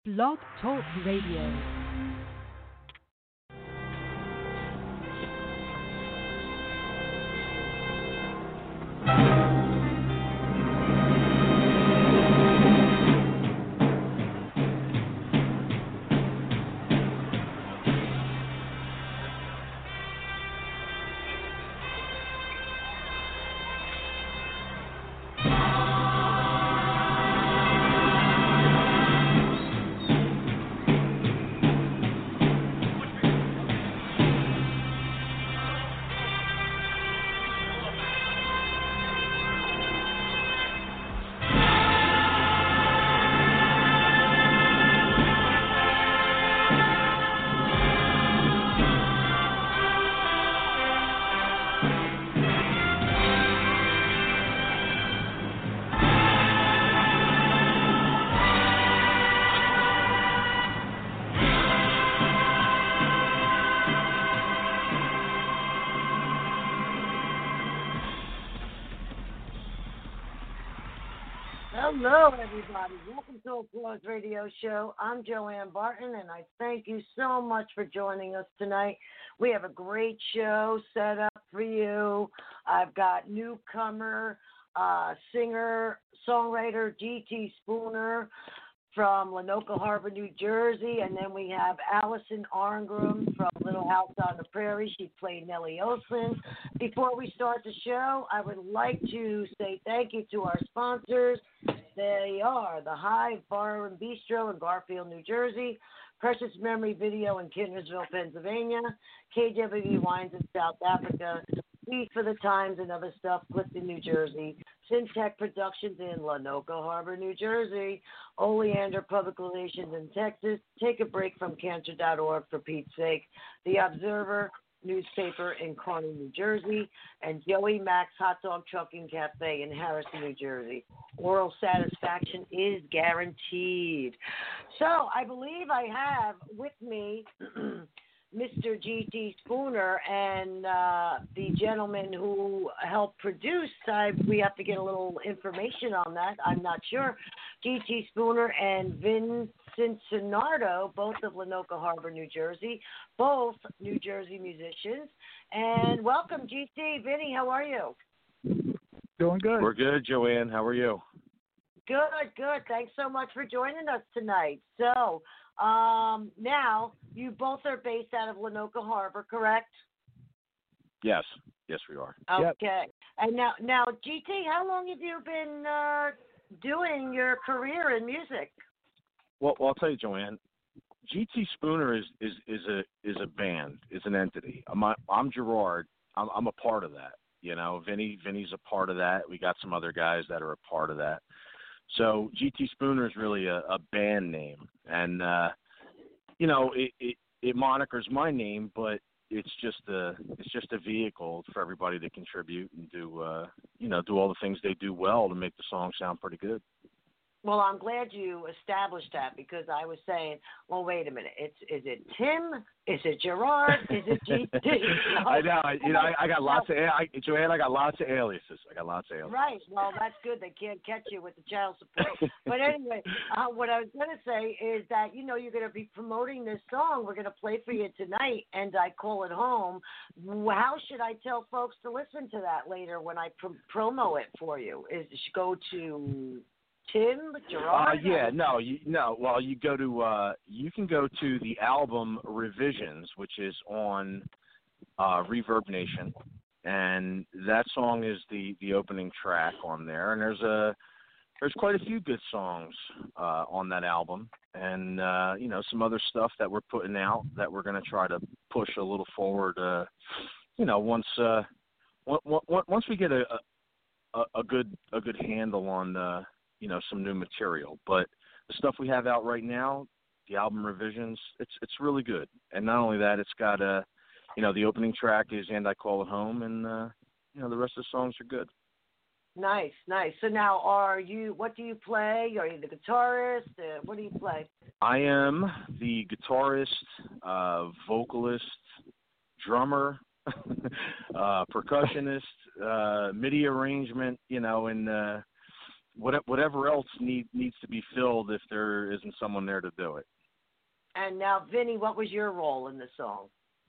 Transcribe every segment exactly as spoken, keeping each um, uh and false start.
Blog Talk Radio. Hello, everybody. Welcome to Applause Radio Show. I'm Joanne Barton, and I thank you so much for joining us tonight. We have a great show set up for you. I've got newcomer, uh, singer, songwriter G T Spooner from Lenoka Harbor, New Jersey, and then we have Allison Arngrim from Little House on the Prairie. She played Nellie Olson. Before we start the show, I would like to say thank you to our sponsors. They are the Hive Bar and Bistro in Garfield, New Jersey, Precious Memory Video in Kinnersville, Pennsylvania, K W V Wines in South Africa, Feed for the Times and Other Stuff, Clifton, New Jersey, Syntech Productions in Lenoka Harbor, New Jersey, Oleander Public Relations in Texas, Take a Break from Cancer dot org for Pete's sake, The Observer newspaper in Kearney, New Jersey, and Joey Mack's Hot Dog Trucking Cafe in Harrison, New Jersey. Oral satisfaction is guaranteed. So I believe I have with me Mister G T Spooner and uh, the gentleman who helped produce. I, we have to get a little information on that. I'm not sure. G T Spooner and Vincent Sonardo, both of Lenoka Harbor, New Jersey, both New Jersey musicians. And welcome, G T. Vinny, how are you? Doing good. We're good, Joanne. How are you? Good, good. Thanks so much for joining us tonight. So, um, now, you both are based out of Lenoka Harbor, correct? Yes. Yes, we are. Okay. Yep. And now, now, G T, how long have you been uh, doing your career in music? Well, well, I'll tell you, Joanne. G T Spooner is, is, is a is a band, is an entity. I'm I'm Gerard. I'm I'm a part of that. You know, Vinny Vinny's a part of that. We got some other guys that are a part of that. So G T Spooner is really a, a band name, and uh, you know it, it it monikers my name, but it's just a it's just a vehicle for everybody to contribute and do uh, you know do all the things they do well to make the song sound pretty good. Well, I'm glad you established that because I was saying, well, wait a minute. It's is it Tim? Is it Gerard? Is it G T? I know. I, you know, I, I got lots of I, Joanne. I got lots of aliases. I got lots of aliases. Right. Well, that's good. They can't catch you with the child support. But anyway, uh, what I was going to say is that you know you're going to be promoting this song. We're going to play for you tonight, and I call it home. How should I tell folks to listen to that later when I pr- promo it for you? Is go to Tim, Gerard? Uh, yeah, no, you, no. Well, you go to uh, you can go to the album Revisions, which is on uh, Reverb Nation, and that song is the, the opening track on there. And there's a there's quite a few good songs uh, on that album, and uh, you know some other stuff that we're putting out that we're going to try to push a little forward. Uh, you know, once uh, w- w- once we get a, a a good a good handle on. Uh, you know, some new material. But the stuff we have out right now, the album Revisions, it's it's really good. And not only that, it's got a, you know, the opening track is And I Call It Home, and, uh, you know, the rest of the songs are good. Nice, nice. So now are you, what do you play? Are you the guitarist? Uh, what do you play? I am the guitarist, uh, vocalist, drummer, uh, percussionist, uh, MIDI arrangement, you know, and, uh, what, whatever else need, needs to be filled if there isn't someone there to do it. And now, Vinny, what was your role in the song?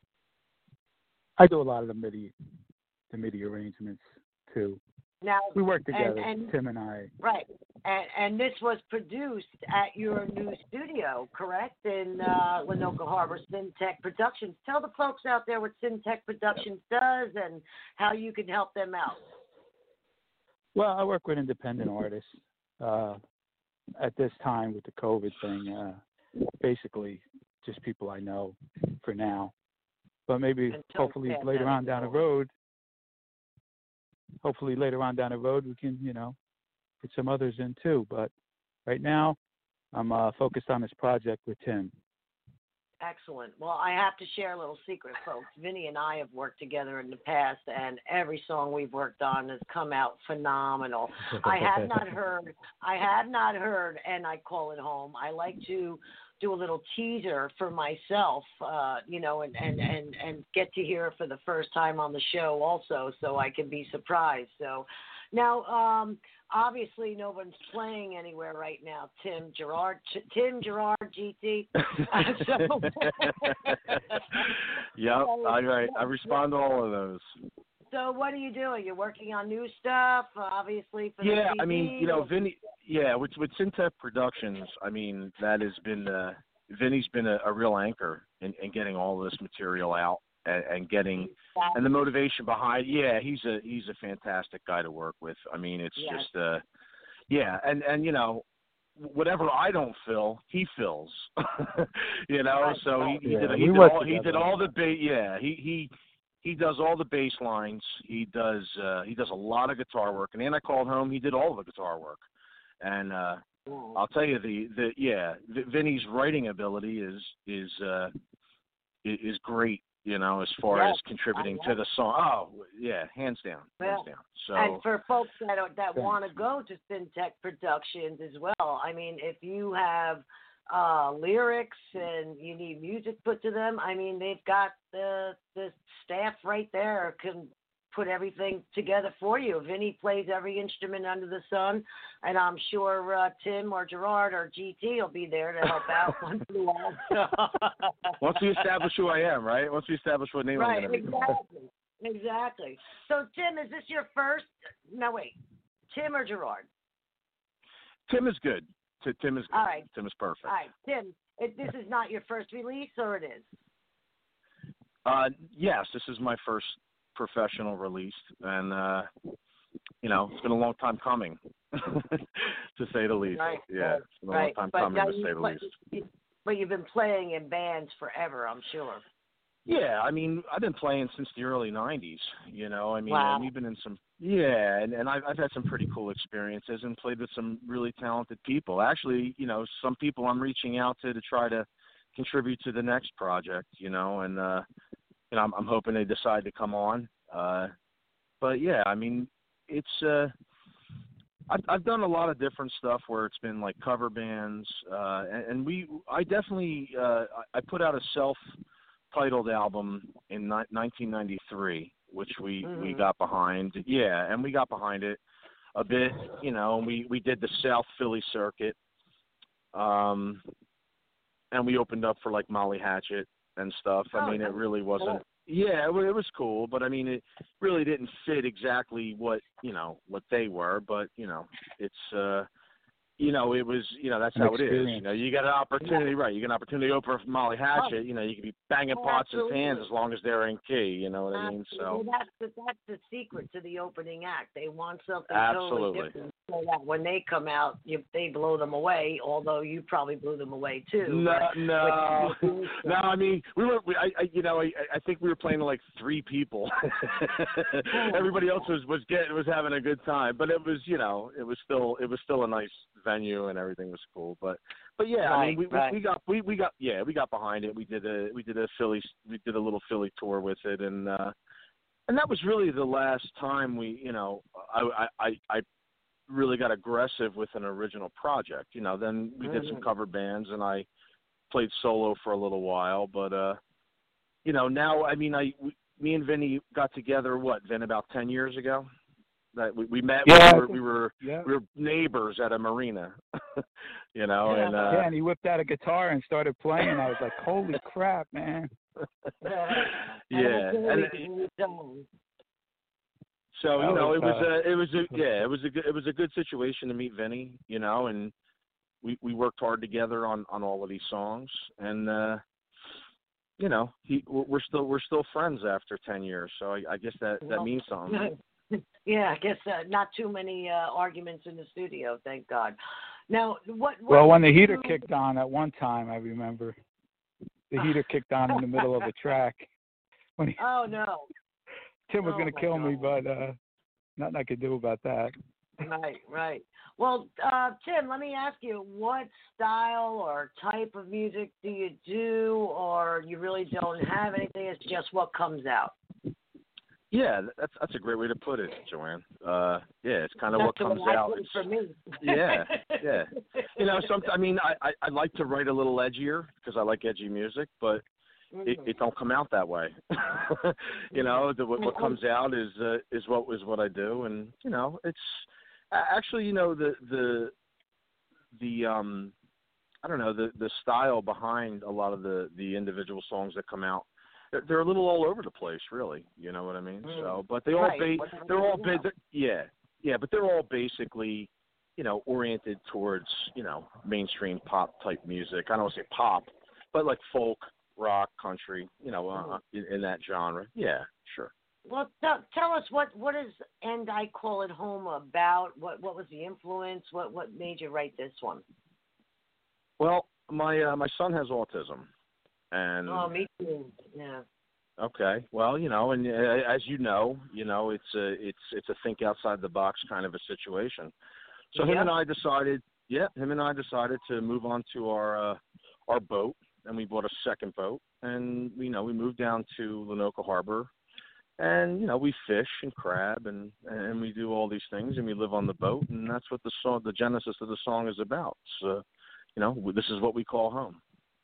I do a lot of the MIDI, the MIDI arrangements too. Now we work together, and, and, Tim and I. Right, and and this was produced at your new studio, correct? In uh, Lanoka Harbor, Syntech Productions. Tell the folks out there what Syntech Productions does and how you can help them out. Well, I work with independent artists. Uh, at this time with the COVID thing, uh, basically just people I know for now. But maybe, Until hopefully, later on down the road, hopefully later on down the road we can, you know, get some others in too. But right now, I'm uh, focused on this project with Tim. Excellent. Well, I have to share a little secret, folks. Vinny and I have worked together in the past, and every song we've worked on has come out phenomenal. I have not heard, I have not heard, and I call it home. I like to do a little teaser for myself, uh, you know, and, and, and, and get to hear it for the first time on the show also, so I can be surprised. So now, um, obviously, no one's playing anywhere right now. Tim Gerard, Tim Gerard, G T. so, yep, I, I I respond to all of those. So what are you doing? You're working on new stuff, obviously. For yeah, the I mean, you know, Vinny. Yeah, with with Syntech Productions, I mean, that has been uh, Vinny's been a, a real anchor in, in getting all this material out and, and getting and the motivation behind. Yeah, he's a he's a fantastic guy to work with. I mean, it's yes. just uh, yeah, and and you know, whatever I don't fill, he fills. you know, right. so he, he yeah, did he did all he did all the ba- yeah he he. He does all the bass lines. He does uh, he does a lot of guitar work. And then I called home. He did all of the guitar work. And uh, I'll tell you the, the yeah v- Vinny's writing ability is is uh, is great. You know, as far yes, as contributing to the song. Oh yeah, hands down, hands well, down. So and for folks that are, that want to go to Syntech Productions as well, I mean, if you have uh, lyrics and you need music put to them, I mean, they've got the the staff right there can put everything together for you. Vinny plays every instrument under the sun, and I'm sure uh, Tim or Gerard or G T will be there to help out once in a while. Once we establish who I am, right? Once we establish what name right, I'm going to be. exactly, exactly. So, Tim, is this your first? No, wait. Tim or Gerard? Tim is good. T- Tim is good. All right. Tim is perfect. All right, Tim. If this is not your first release, or it is? Uh, yes, this is my first professional release, and uh, you know, it's been a long time coming, to say the least. Right. Yeah, it's been a right. long time but coming, to you, say the but, least. But you've been playing in bands forever, I'm sure. Yeah, I mean, I've been playing since the early nineties, you know, I mean, wow. and we've been in some, yeah, and, and I've, I've had some pretty cool experiences and played with some really talented people. Actually, you know, some people I'm reaching out to to try to contribute to the next project, you know, and, uh, you know, I'm, I'm hoping they decide to come on. Uh, but yeah, I mean, it's, uh, I've, I've done a lot of different stuff where it's been like cover bands, uh, and, and we, I definitely, uh, I put out a self titled album in ni- nineteen ninety-three, which we, mm-hmm. we got behind. Yeah, and we got behind it a bit, you know, and we, we did the South Philly circuit. Um, and we opened up for like Molly Hatchet and stuff. I oh, mean, it really wasn't, cool. yeah, it, it was cool, but I mean, it really didn't fit exactly what, you know, what they were, but, you know, it's, uh, you know, it was, you know, that's An how experience. it is. You know, you got an opportunity, yeah. right? You get an opportunity to open for Molly Hatchet. Oh. You know, you could be banging oh, pots absolutely. and pans as long as they're in key. You know what absolutely. I mean? So well, that's the, that's the secret to the opening act. They want something absolutely. totally different, so that when they come out, you, they blow them away. Although you probably blew them away too. No, no, with, no. I mean, we were. We, I, I, you know, I, I think we were playing to like three people. Everybody else was was getting was having a good time, but it was, you know, it was still it was still a nice venue and everything was cool. But but yeah, right, I mean, we, right. we we got we, we got yeah we got behind it. We did a we did a Philly we did a little Philly tour with it, and uh, and that was really the last time we, you know, I I I really got aggressive with an original project. You know, then we did some cover bands and I played solo for a little while, but uh, you know, now I mean, I we, me and Vinny got together what, Vin, about ten years ago. That we, we met. Yeah, we were we were, yeah. we were neighbors at a marina. you know, Yeah. and uh, yeah, and he whipped out a guitar and started playing. I was like, "Holy crap, man!" yeah, and so you That know, was, it was uh, a, it was a, yeah, it was a good, it was a good situation to meet Vinny. You know, and we we worked hard together on on all of these songs, and uh, you know, he we're still we're still friends after ten years. So I, I guess that that Well, means something. Yeah, I guess uh, not too many uh, arguments in the studio, thank God. Now, what? what Well, when the do heater you... kicked on at one time, I remember the heater kicked on in the middle of a track. When he, Oh no! Tim was Oh, going to my kill me, God. but uh, nothing I could do about that. Right, right. Well, uh, Tim, let me ask you, what style or type of music do you do, or you really don't have anything? It's just what comes out. Yeah, that's that's a great way to put it, Joanne. Uh, yeah, it's kind of That's what comes the way I out. put it for me. yeah, yeah. You know, some. I mean, I, I I like to write a little edgier because I like edgy music, but Mm-hmm. it, it don't come out that way. you know, the, what, what comes out is uh, is what is what I do, and you know, it's actually you know the the the um I don't know the the style behind a lot of the the individual songs that come out. They're, they're a little all over the place, really. You know what I mean? Mm. So, but they all Right. ba- Whatever they're all you ba- they're, yeah, yeah, but they're all basically, you know, oriented towards you know mainstream pop type music. I don't want to say pop, but like folk, rock, country. You know, uh, in, in that genre. Yeah, sure. Well, tell, tell us what what is And I Call It Home about? What what was the influence? What what made you write this one? Well, my uh, my son has autism, and Oh, me too. Yeah. okay, well, you know, and uh, as you know, you know, it's a it's it's a think outside the box kind of a situation. So him Yep. and I decided, yeah, him and I decided to move on to our uh, our boat, and we bought a second boat, and you know, we moved down to Lenoka Harbor, and you know, we fish and crab, and and we do all these things, and we live on the boat, and that's what the song, the genesis of the song is about. So, you know, this is what we call home.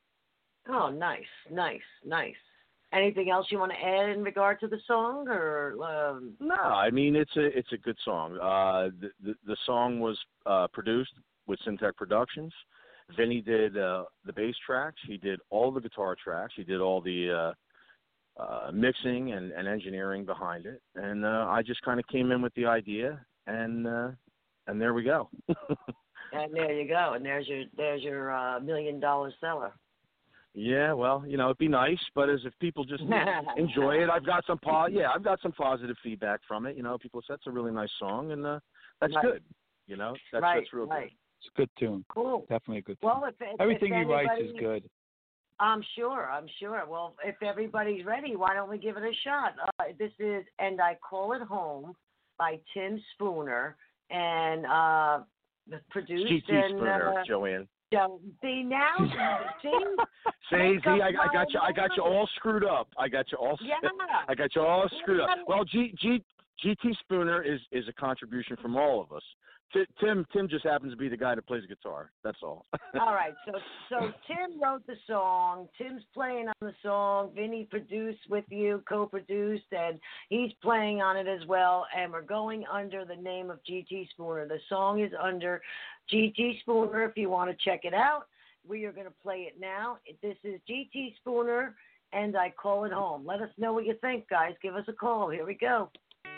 Oh, nice, nice, nice. Anything else you want to add in regard to the song, or? Um... No, I mean it's a it's a good song. Uh, the, the the song was uh, produced with Syntech Productions. Vinny did uh, the bass tracks. He did all the guitar tracks. He did all the uh, uh, mixing and, and engineering behind it. And uh, I just kind of came in with the idea, and uh, and there we go. And there you go. And there's your there's your uh, million dollar seller. Yeah, well, you know, it'd be nice, but as if people just enjoy it, I've got some po- yeah, I've got some positive feedback from it. You know, people say it's a really nice song, and uh, that's Right. good. You know, that's right, that's real right. good. It's a good tune. Cool. Definitely a good tune. Well, if, if Everything if he writes is anybody- good. I'm sure. I'm sure. Well, if everybody's ready, why don't we give it a shot? Uh, this is And I Call It Home by Tim Spooner, and uh, produced G T and Spooner, uh, Joanne. so, see now, see, See, Make see, up I, I my got you. I got you mind. all screwed up. I got you all. Yeah. I got you all screwed up. Yeah. Well, G G G T Spooner is is a contribution from all of us. T- Tim Tim just happens to be the guy that plays guitar. That's all. All right, so so Tim wrote the song. Tim's playing on the song. Vinny produced with you, co-produced, and he's playing on it as well. And we're going under the name of G T Spooner. The song is under G T Spooner. If you want to check it out, we are going to play it now. This is G T Spooner, And I Call It Home. Let us know what you think, guys. Give us a call. Here we go.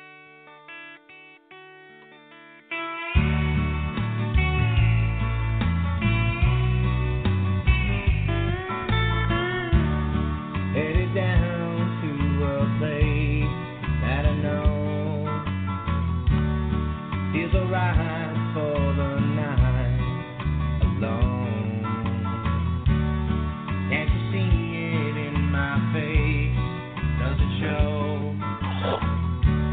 Headed down to a place that I know feels alright for the night alone. Can't you see it in my face? Does it show?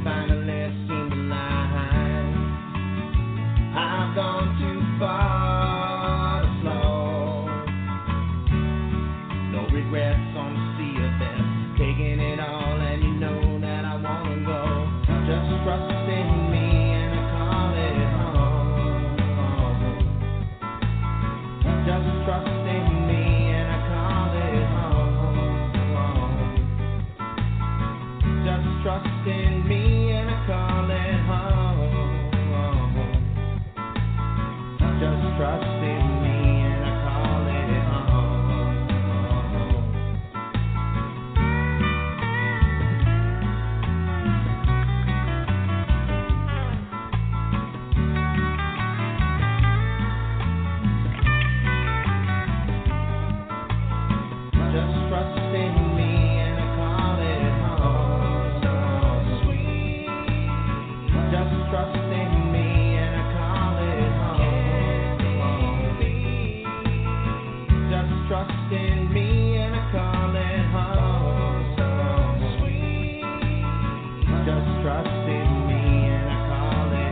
finally seen the line. I've gone too far to flow. No regrets on the sea of death. Taking it all and you know that I wanna go. Just trust in me and I call it home. Just trust in me and I call it home. Just trust in me and I call it home. Just trust in me and I call it home. Just trust in me and I call it home. So sweet. Just trust in me and I call it home. Just trust in me and I call it home. So sweet. Just trust in me and I call it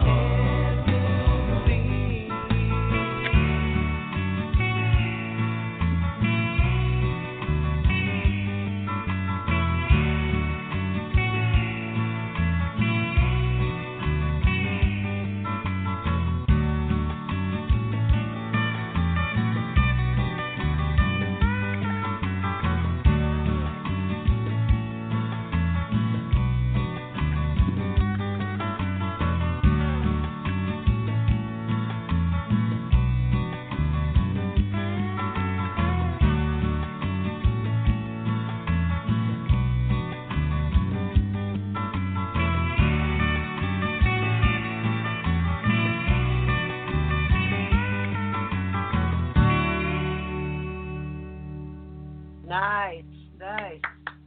Nice, nice,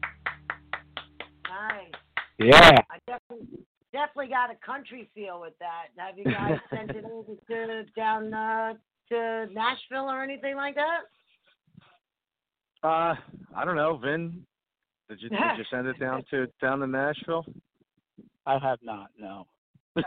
nice. Yeah. I definitely definitely got a country feel with that. Have you guys sent it over to down uh, to Nashville or anything like that? Uh, I don't know, Vin. Did you did you send it down to down to Nashville? I have not, no. uh,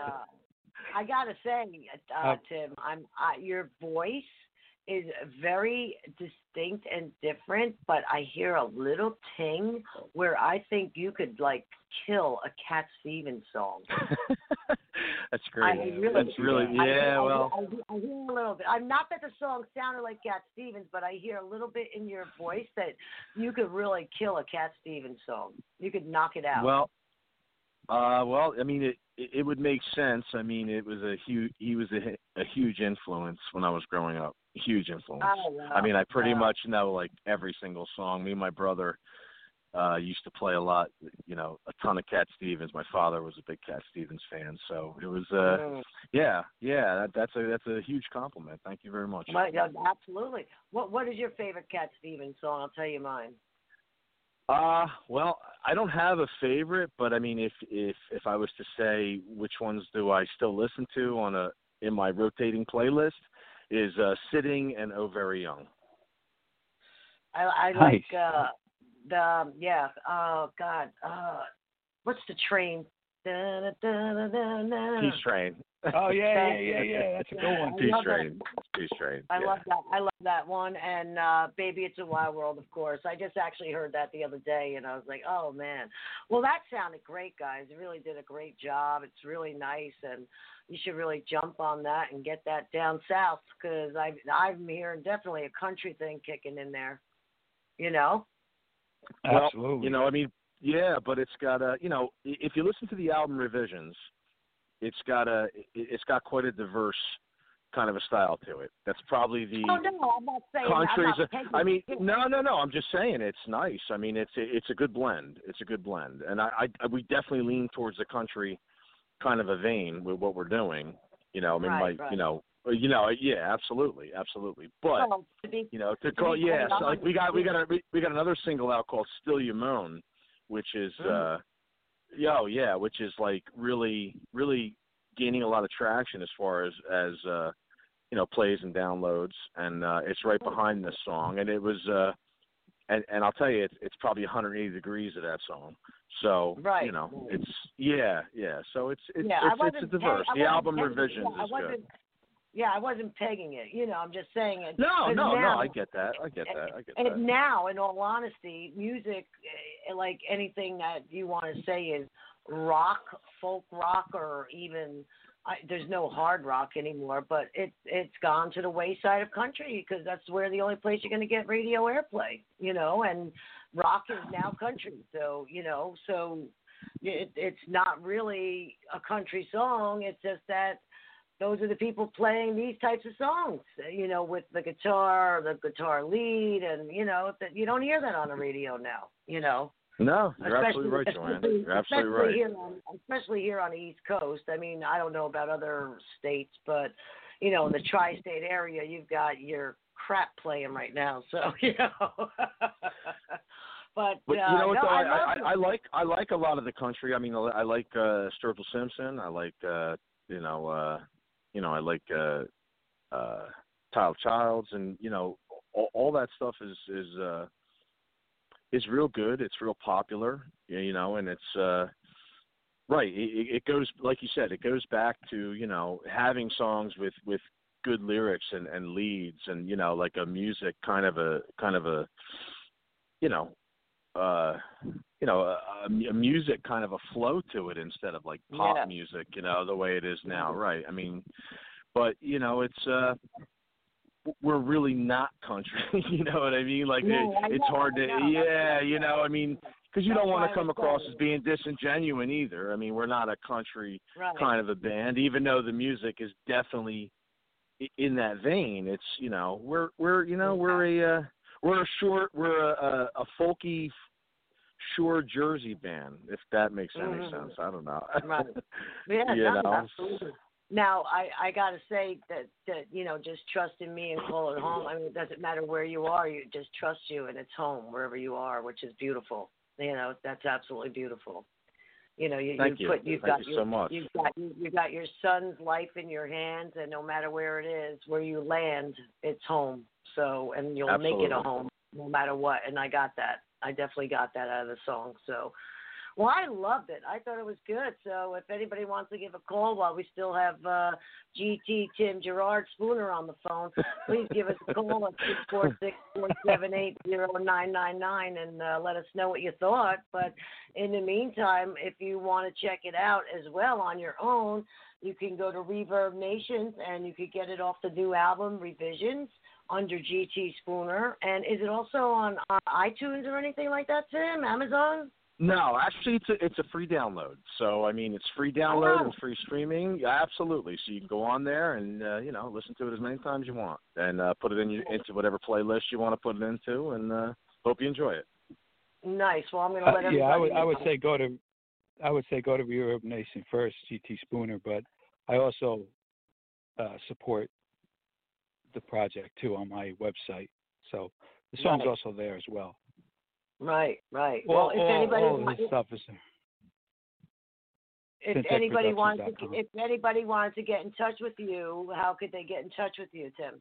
I gotta say, uh, Uh, Tim, I'm uh, your voice is very distinct and different, but I hear a little ting where I think you could like kill a Cat Stevens song. That's great. I really, That's really I, yeah. I, Well, I, I, I hear a little bit. I'm not that the song sounded like Cat Stevens, but I hear a little bit in your voice that you could really kill a Cat Stevens song. You could knock it out. well, uh, well. I mean, it, it it would make sense. I mean, it was a huge. He was a, a huge influence when I was growing up. Huge influence. Oh, wow. I mean, I pretty Wow. much know like every single song. Me and my brother uh used to play a lot, you know, a ton of Cat Stevens. My father was a big Cat Stevens fan, so it was uh Mm. yeah, yeah, that, that's a that's a huge compliment. Thank you very much. Well, yeah, absolutely. What What is your favorite Cat Stevens song? I'll tell you mine. Uh well, I don't have a favorite, but I mean if if if I was to say which ones do I still listen to on a in my rotating playlist is uh Sitting and Oh Very Young. I, I Nice. like uh, the um, yeah. Oh God. Uh, what's the train? Da, da, da, da, da, da. Peace Train. Oh, yeah, yeah, yeah, yeah. That's a good one. I Peace love that. Train. Peace Train. I yeah. love that. I love that one. And uh, Baby It's a Wild World, of course. I just actually heard that the other day, and I was like, oh, man. Well, that sounded great, guys. You really did a great job. It's really nice, and you should really jump on that and get that down south because I'm hearing definitely a country thing kicking in there, you know? Well, Absolutely. you know, I mean, yeah, but it's got a, you know, i- if you listen to the album Revisions, it's got a, it- it's got quite a diverse kind of a style to it. That's probably the Oh, no, I'm not saying country's. I'm not taking I mean, it. no, no, no. I'm just saying it's nice. I mean, it's a, it's a good blend. It's a good blend, and I, I, we definitely lean towards the country kind of a vein with what we're doing. You know, I mean, Right, like, right. you know, you know, yeah, absolutely, absolutely. But Well, to be, you know, to to call, be yeah, quite so like we got we honest, got a, we, we got another single out called "Still You Moan," which is, Mm. uh, yo, yeah, which is like really, really gaining a lot of traction as far as as uh, you know, plays and downloads, and uh, it's right behind this song, and it was, uh, and and I'll tell you, it's it's probably one hundred eighty degrees of that song. So Right. you know, it's yeah, yeah. So it's it's Yeah, I it's, it's wasn't diverse. peg- I The wasn't album pegging it. revisions Yeah, I is wasn't. good. Yeah, I wasn't pegging it. You know, I'm just saying it. No, 'cause no, now, no. I get that. I get that. I get And that. now, in all honesty, music, eh, like anything that you want to say is rock, folk rock, or even I, there's no hard rock anymore. But it it's gone to the wayside of country because that's where the only place you're going to get radio airplay. You know, and rock is now country. So you know, so it, it's not really a country song. It's just that those are the people playing these types of songs, you know, with the guitar, the guitar lead, and, you know, that you don't hear that on the radio now, you know. No, you're Especially- absolutely right, Joanne. especially- You're absolutely especially right. Here on, especially here on the East Coast. I mean, I don't know about other states, but, you know, in the tri-state area, you've got your crap playing right now, so, you know. But, But uh, you know what? no, though, I, I, love I, it. I like I like a lot of the country. I mean, I like uh, Sturgill Simpson. I like uh, you know uh, you know I like uh, uh, Tyler Childs, and you know all, all that stuff is is uh, is real good. It's real popular, you know, and it's uh, right. It, it goes like you said. It goes back to you know having songs with with good lyrics and, and leads, and you know like a music kind of a kind of a you know. Uh, you know, a, a music kind of a flow to it instead of like pop Yeah. music, you know, the way it is now, right? I mean, but you know, it's uh, we're really not country, you know what I mean? Like No, it, I it's know, hard I to, know. yeah, you know, I mean, because you That's don't want why to I come was across saying. as being disingenuous either. I mean, we're not a country Right. kind of a band, even though the music is definitely i- in that vein. It's you know, we're we're you know we're a uh, we're a short we're a, a, a folky. Shore Jersey band, if that makes any Mhm. sense. I don't know. Right. Yeah, you no, know? absolutely. Now, I, I got to say that, that, you know, just trust in me and call it home. I mean, it doesn't matter where you are. You just trust you, and it's home wherever you are, which is beautiful. You know, that's absolutely beautiful. You know, you, Thank you you. put, you've Thank got you your, so much. You've got, you've got your son's life in your hands, and no matter where it is, where you land, it's home. So, and you'll make it a Absolutely. home no matter what. And I got that. I definitely got that out of the song. So, well, I loved it. I thought it was good. So if anybody wants to give a call while we still have uh, G T Tim Gerard Spooner on the phone, please give us a call at six four six, four seven eight, zero nine nine nine and uh, let us know what you thought. But in the meantime, if you want to check it out as well on your own, you can go to Reverb Nations and you could get it off the new album, Revisions, under G T Spooner. And is it also on uh, iTunes or anything like that, Tim? Amazon? No, actually, it's a it's a free download. So I mean, it's free download Oh. and free streaming. Yeah, absolutely. So you can go on there and uh, you know listen to it as many times you want, and uh, put it in your, into whatever playlist you want to put it into, and uh, hope you enjoy it. Nice. Well, I'm going to let Uh, everybody yeah, I would know. I would say go to I would say go to Reverb Nation first, G T Spooner, but I also uh, support the project too on my website. So the song's Right. also there as well. Right, right. All, well, if all, anybody all of wa- this stuff is if fintech anybody productions wants dot to com. if anybody wanted to get in touch with you, how could they get in touch with you, Tim?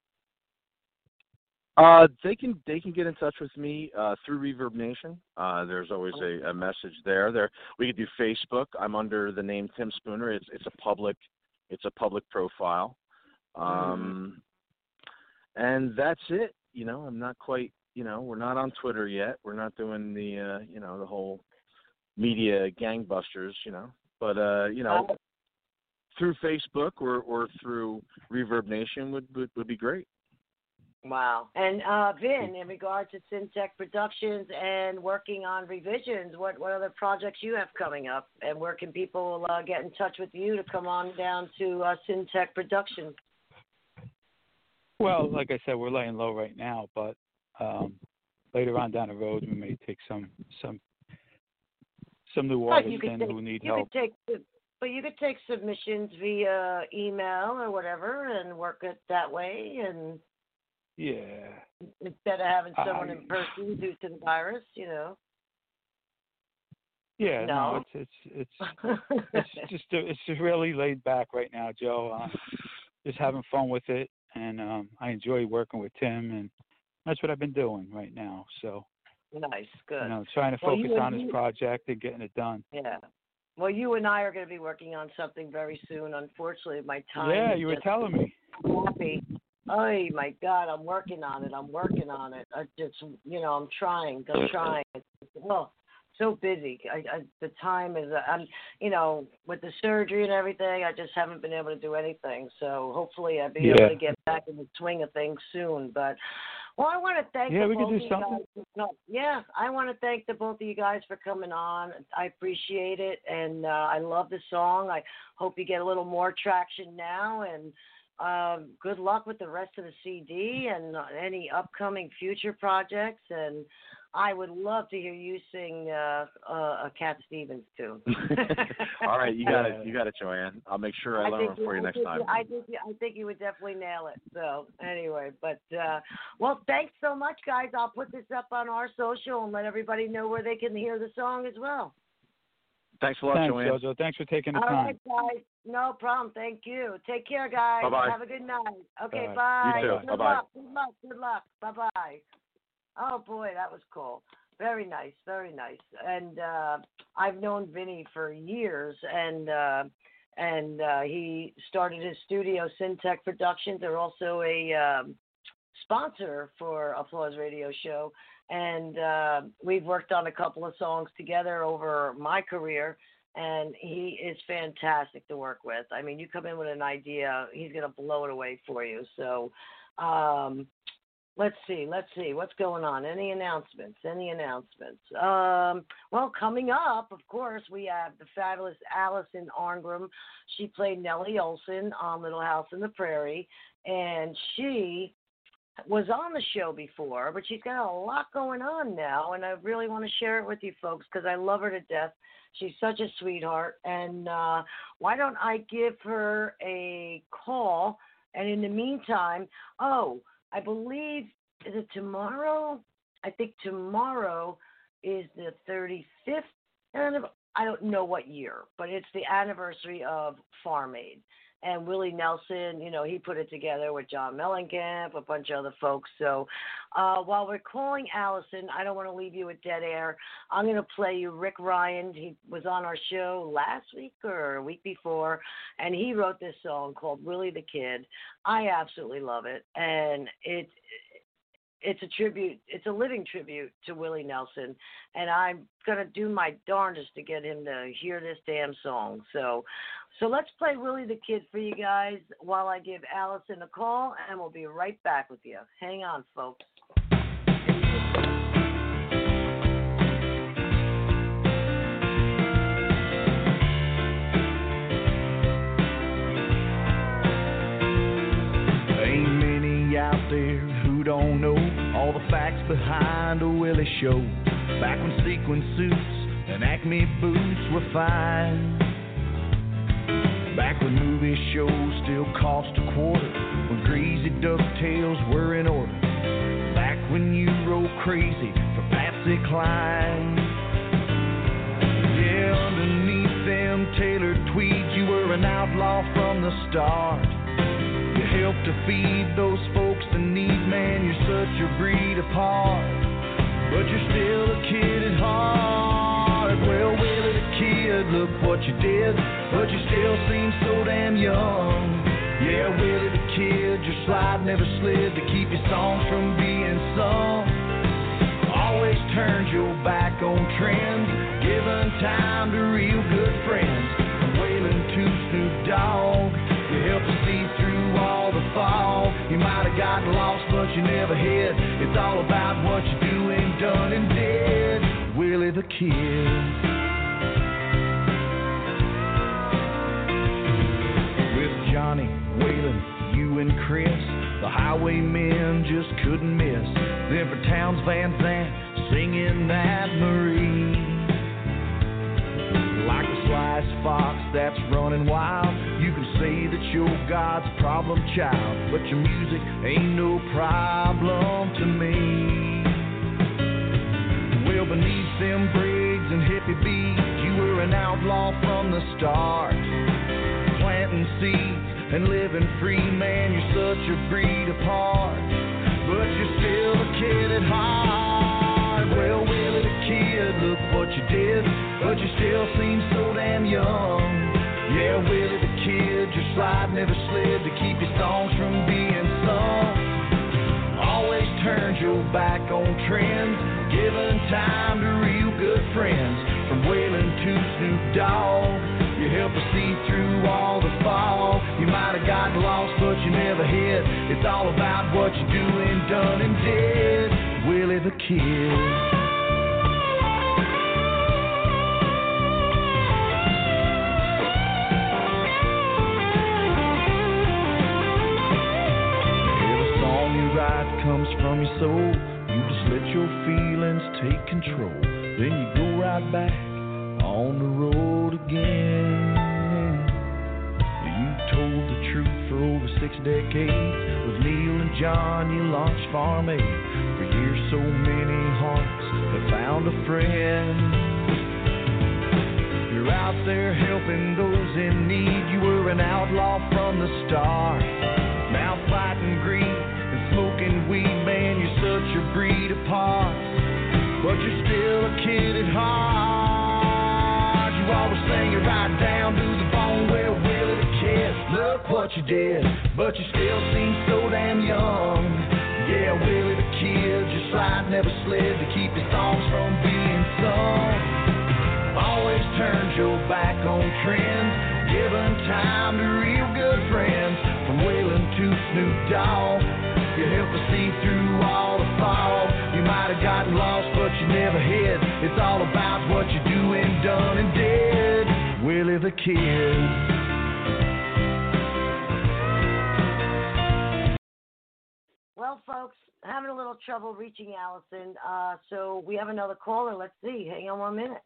Uh, they can they can get in touch with me uh, through Reverb Nation. Uh, there's always a, a message there. There we could do Facebook. I'm under the name Tim Spooner. It's it's a public it's a public profile, um, and that's it. You know, I'm not quite. You know, we're not on Twitter yet. We're not doing the uh, you know the whole media gangbusters. You know, but uh, you know, Uh, through Facebook or or through Reverb Nation would would, would be great. Wow. And uh, Vin, in regard to Syntech Productions and working on revisions, what, what other projects you have coming up, and where can people uh, get in touch with you to come on down to uh, Syntech Productions? Well, like I said, we're laying low right now, but um, later on down the road, we may take some some some new But artists you could in take, who need you help. could take, but you could take submissions via email or whatever and work it that way, and Yeah. instead of having someone I- in person due to the virus, you know. Yeah, no, No. it's it's it's it's just it's just really laid back right now, Joe. Uh, just having fun with it, and um, I enjoy working with Tim, and that's what I've been doing right now. So, nice, good. you know, trying to Well, focus you on and this you- project and getting it done. Yeah. Well, you and I are going to be working on something very soon. Unfortunately, my time. Yeah, is you were just telling me. Happy. Oh my God, I'm working on it. I'm working on it. I just, you know, I'm trying. I'm trying. Well, so busy. I, I the time is. I'm, you know, with the surgery and everything. I just haven't been able to do anything. So hopefully, I'll be Yeah. able to get back in the swing of things soon. But well, I want to thank Yeah, the we could both do of you something. guys. No, yeah, I want to thank the both of you guys for coming on. I appreciate it, and uh, I love the song. I hope you get a little more traction now, and um, good luck with the rest of the C D and uh, any upcoming future projects. And I would love to hear you sing uh, uh, a Cat Stevens tune. All right, you got it. You got it, Joanne. I'll make sure I, I learn think one you, for you I next think time. You, I think you, I think you would definitely nail it. So anyway, but uh, well, thanks so much, guys. I'll put this up on our social and let everybody know where they can hear the song as well. Thanks a lot, Thanks, Joanne. Jojo. Thanks for taking the All time. right, guys. No problem. Thank you. Take care, guys. Bye-bye. Have a good night. Okay, All right. bye. You too. Good Bye-bye. luck. Good luck. Good luck. Bye-bye. Oh, boy, that was cool. Very nice. Very nice. And uh, I've known Vinny for years, and uh, and uh, he started his studio, Syntech Productions. They're also a um, sponsor for Applause Radio Show. And uh, we've worked on a couple of songs together over my career, and he is fantastic to work with. I mean, you come in with an idea, he's going to blow it away for you. So um, let's see, let's see. What's going on? Any announcements? Any announcements? Um, well, coming up, of course, we have the fabulous Allison Arngrim. She played Nellie Olson on Little House on the Prairie, and she was on the show before, but she's got a lot going on now, and I really want to share it with you folks because I love her to death. She's such a sweetheart, and uh, why don't I give her a call? And in the meantime, oh, I believe, is it tomorrow? I think tomorrow is the thirty-fifth, and I don't know what year, but it's the anniversary of Farm Aid. And Willie Nelson, you know, he put it together with John Mellencamp, a bunch of other folks. So uh, while we're calling Allison, I don't want to leave you with dead air. I'm going to play you Rick Ryan. He was on our show last week or a week before, and he wrote this song called Willie the Kid. I absolutely love it, and it it's a tribute. It's a living tribute to Willie Nelson, and I'm going to do my darndest to get him to hear this damn song. So so let's play Willie the Kid for you guys while I give Allison a call, and we'll be right back with you. Hang on, folks. Ain't many out there who don't know all the facts behind a Willie show. Back when sequin suits and Acme boots were fine. Back when movie shows still cost a quarter. When greasy ducktails were in order. Back when you rode crazy for Patsy Cline. Yeah, underneath them tailored tweeds, you were an outlaw from the start. You helped to feed those folks in need, man, you're such a breed apart. But you're still a kid at heart. Well, Willie the Kid, look what you did, but you still seem so damn young. Yeah, Willie the Kid, your slide never slid to keep your songs from being sung. Always turned your back on trends, giving time to real good friends. From Waylon to Snoop Dogg, you helped us see through all the fog. You might have gotten lost, but you never hid. It's all about what you do and done and did. Willie the Kid. With Johnny, Waylon, you and Chris, the highwaymen just couldn't miss. Then for Towns Van Zandt, singing that Marie. Like the sliced fox that's running wild, you can say that you're God's problem child, but your music ain't no problem to me. Well, beneath them braids and hippie beads, you were an outlaw from the start. Planting seeds and living free, man, you're such a breed apart. but you're still a kid at heart. Well, Willie the Kid, look what you did, but you still seem so damn young. Yeah, Willie the Kid, your slide never slid to keep your songs from being sung. Always turned your back on trends, giving time to real good friends. From Waylon to Snoop Dogg, you help us see through all the fog. You might have gotten lost, but you never hid. It's all about what you're doing, done and did. Willie the Kid. Comes from your soul, you just let your feelings take control. Then you go right back on the road again. You told the truth for over six decades. With Neil and John, you launched Farm Aid. For years, so many hearts have found a friend. You're out there helping those in need. You were an outlaw from the start. Now fighting greed, smoking weed, man, you're such a breed apart. But you're still a kid at heart. You always sing it right down to the bone. Well, Willie the Kid, look what you did, but you still seem so damn young. Yeah, Willie the Kid, your slide never slid to keep your songs from being sung. Always turned your back on trends, giving time to real good friends. From Waylon to Snoop Dogg, you help us see through all the fog. You might have gotten lost, but you never hid. It's all about what you're doing, done and did. Willie the Kid. Well, folks, having a little trouble reaching Allison, uh, so we have another caller. Let's see. Hang on one minute.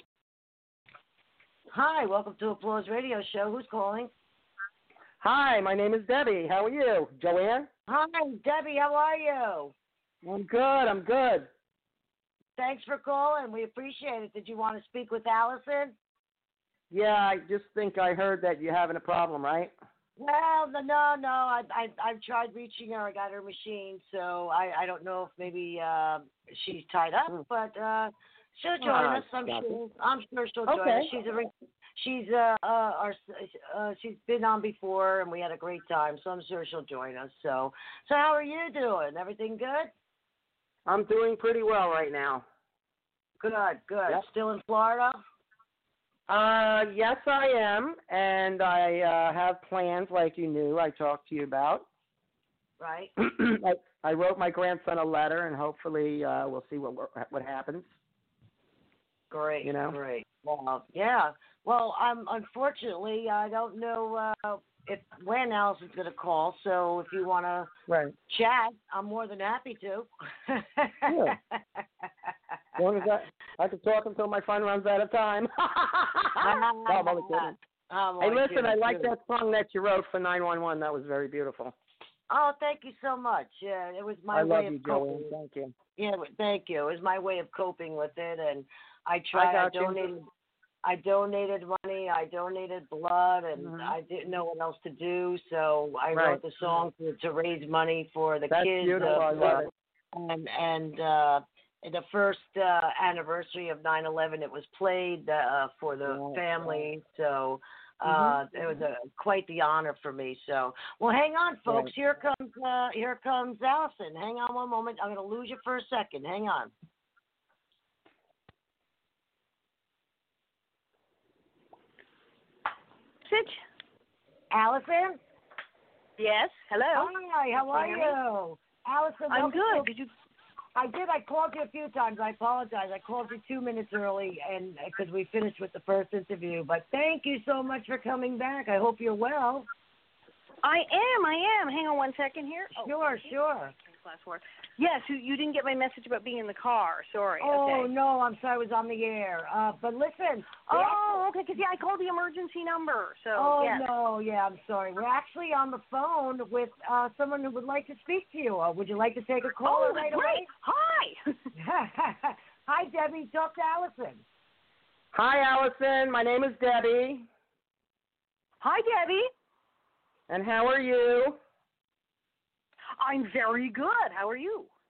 Hi, welcome to Applause Radio Show. Who's calling? Hi, my name is Debbie. How are you, Joanne? Hi, Debbie. How are you? I'm good. I'm good. Thanks for calling. We appreciate it. Did you want to speak with Allison? Yeah, I just think I heard that you're having a problem, right? Well, no, no, no. I, I, I've tried reaching her. I got her machine, so I, I don't know if maybe uh, she's tied up, Hmm. but uh, she'll join Ah, us. I'm gotcha. sure. I'm sure she'll join Okay. us. She's a. re- She's uh, uh our uh she's been on before and we had a great time, so I'm sure she'll join us. So so how are you doing? Everything good? I'm doing pretty well right now. Good, good. Yep. Still in Florida? Uh, yes, I am, and I uh, have plans, like you knew I talked to you about. Right. I, I wrote my grandson a letter, and hopefully uh, we'll see what what happens. Great. You know? Great. Well, yeah. Well, I'm unfortunately I don't know uh, if when Allison's going to call. So if you want to Right. chat, I'm more than happy to. Yeah. As long as I, I can talk until my phone runs out of time. No, I'm only kidding. I'm Hey, only listen, I kidding, like too. that song that you wrote for nine one one. That was very beautiful. Oh, thank you so much. Yeah, it was my I way love of you, coping. Joanne. Thank you. Yeah, but thank you. It was my way of coping with it, and I tried. I, got you. donated. I donated money. I donated blood, and Mhm. I didn't know what else to do, so I Right. wrote the song to, to raise money for the That's kids. beautiful. uh, I love it. And and uh, the first uh, anniversary of nine eleven, it was played uh, for the Right, family. So. Uh, Mm-hmm. it was a, quite the honor for me. So, well, hang on, folks. Right. Here comes, uh, here comes Allison. Hang on one moment. I'm going to lose you for a second. Hang on. Message? Allison. Yes. Hello. Hi. How are Can you hear you, Allison? I'm welcome good. to- Did you? I did. I called you a few times. I apologize. I called you two minutes early, and because we finished with the first interview. But thank you so much for coming back. I hope you're well. I am. I am. Hang on one second here. Oh, Sure, sure. Last word. Yes. You, you didn't get my message about being in the car. Sorry. Oh okay. no, I'm sorry. I was on the air. Uh, but listen. Oh, okay. Because yeah, I called the emergency number. So Oh yes. no, yeah, I'm sorry. We're actually on the phone with uh, someone who would like to speak to you. Uh, would you like to take a call Oh, right great. away? Hi. Hi, Debbie. Talk to Allison. Hi, Allison. My name is Debbie. Hi, Debbie. And how are you? I'm very good. How are you?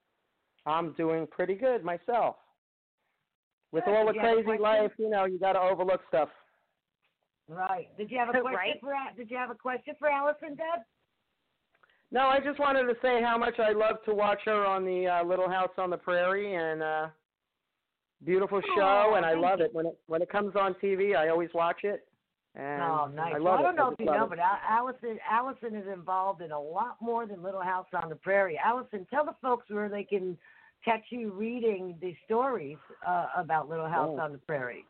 I'm doing pretty good myself. With Good. all the Did you have a crazy question? life, you know, you got to overlook stuff. Right. Did you have a question Right. for Did you have a question for Allison, Deb? No, I just wanted to say how much I love to watch her on the uh, Little House on the Prairie, and uh, beautiful show, Oh, and I thank love you. it when it when it comes on T V. I always watch it. And Oh, nice. I well, love I don't it. know I if just you love know, it. but Al- Allison Allison is involved in a lot more than Little House on the Prairie. Allison, tell the folks where they can catch you reading the stories uh, about Little House Oh. on the Prairie.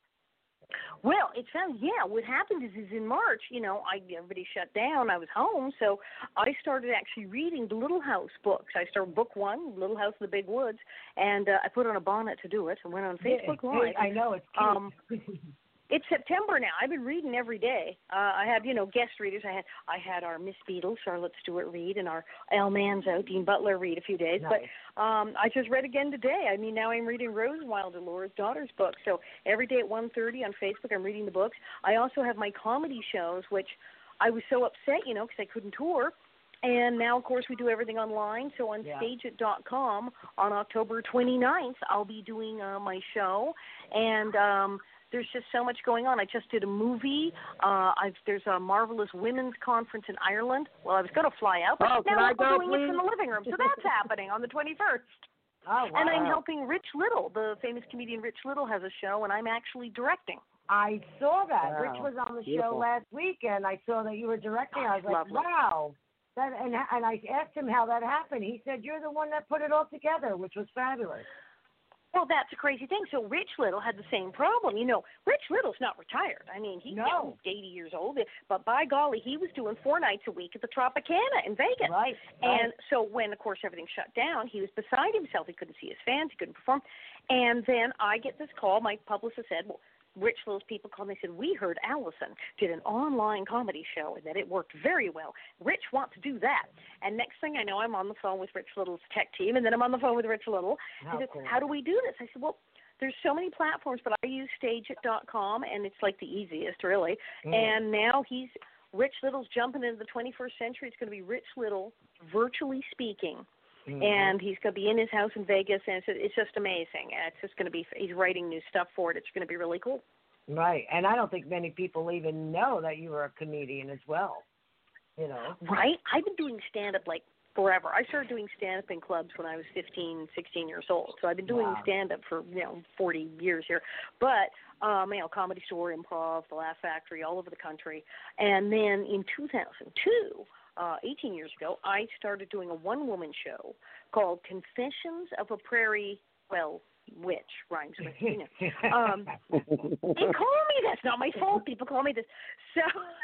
Well, it sounds, yeah, what happened is, is in March, you know, I everybody shut down. I was home, so I started actually reading the Little House books. I started book one, Little House in the Big Woods, and uh, I put on a bonnet to do it and went on Facebook Yeah, Live. I know, it's cute. Um, It's September now. I've been reading every day. Uh, I have, you know, guest readers. I had I had our Miss Beadle, Charlotte Stewart read, and our Al Manzo, Dean Butler read a few days. Nice. But um, I just read again today. I mean, now I'm reading Rose Wilder, Laura's daughter's book. So every day at one thirty on Facebook, I'm reading the books. I also have my comedy shows, which I was so upset, you know, because I couldn't tour. And now, of course, we do everything online. So on Yeah. stage it dot com on October twenty-ninth, I'll be doing uh, my show. And um, there's just so much going on. I just did a movie. Uh, I've, there's a marvelous women's conference in Ireland. Well, I was going to fly out, but Oh, can now I we're go, doing it from please? the living room. So that's happening on the twenty-first. Oh, wow. And I'm helping Rich Little. The famous comedian Rich Little has a show, and I'm actually directing. I saw that. Wow. Rich was on the Beautiful. show last week, and I saw that you were directing. I was like, Lovely. wow. That, and, and I asked him how that happened. He said, you're the one that put it all together, which was fabulous. Well, that's a crazy thing. So Rich Little had the same problem. You know, Rich Little's not retired. I mean, he's No. young, eighty years old. But by golly, he was doing four nights a week at the Tropicana in Vegas. Right. And so when, of course, everything shut down, he was beside himself. He couldn't see his fans. He couldn't perform. And then I get this call. My publicist said, well, Rich Little's people called me and said, we heard Allison did an online comedy show and that it worked very well. Rich wants to do that. And next thing I know, I'm on the phone with Rich Little's tech team, and then I'm on the phone with Rich Little. How He said, cool. how do we do this? I said, well, there's so many platforms, but I use stage it dot com, and it's like the easiest, really. Mm. And now he's Rich Little's jumping into the twenty-first century. It's going to be Rich Little virtually speaking. Mhm. And he's going to be in his house in Vegas, and it's, it's just amazing. It's just going to be, he's writing new stuff for it. It's going to be really cool. Right. And I don't think many people even know that you were a comedian as well. You know. Right? I've been doing stand-up like forever. I started doing stand-up in clubs when I was fifteen, sixteen years old. So I've been doing Wow. stand-up for, you know, forty years here. But, um, you know, Comedy Store, Improv, The Laugh Factory, all over the country. And then in two thousand two, uh, eighteen years ago, I started doing a one-woman show called Confessions of a Prairie, well, witch, rhymes with, you know. Um, they call me that's not my fault. People call me this. So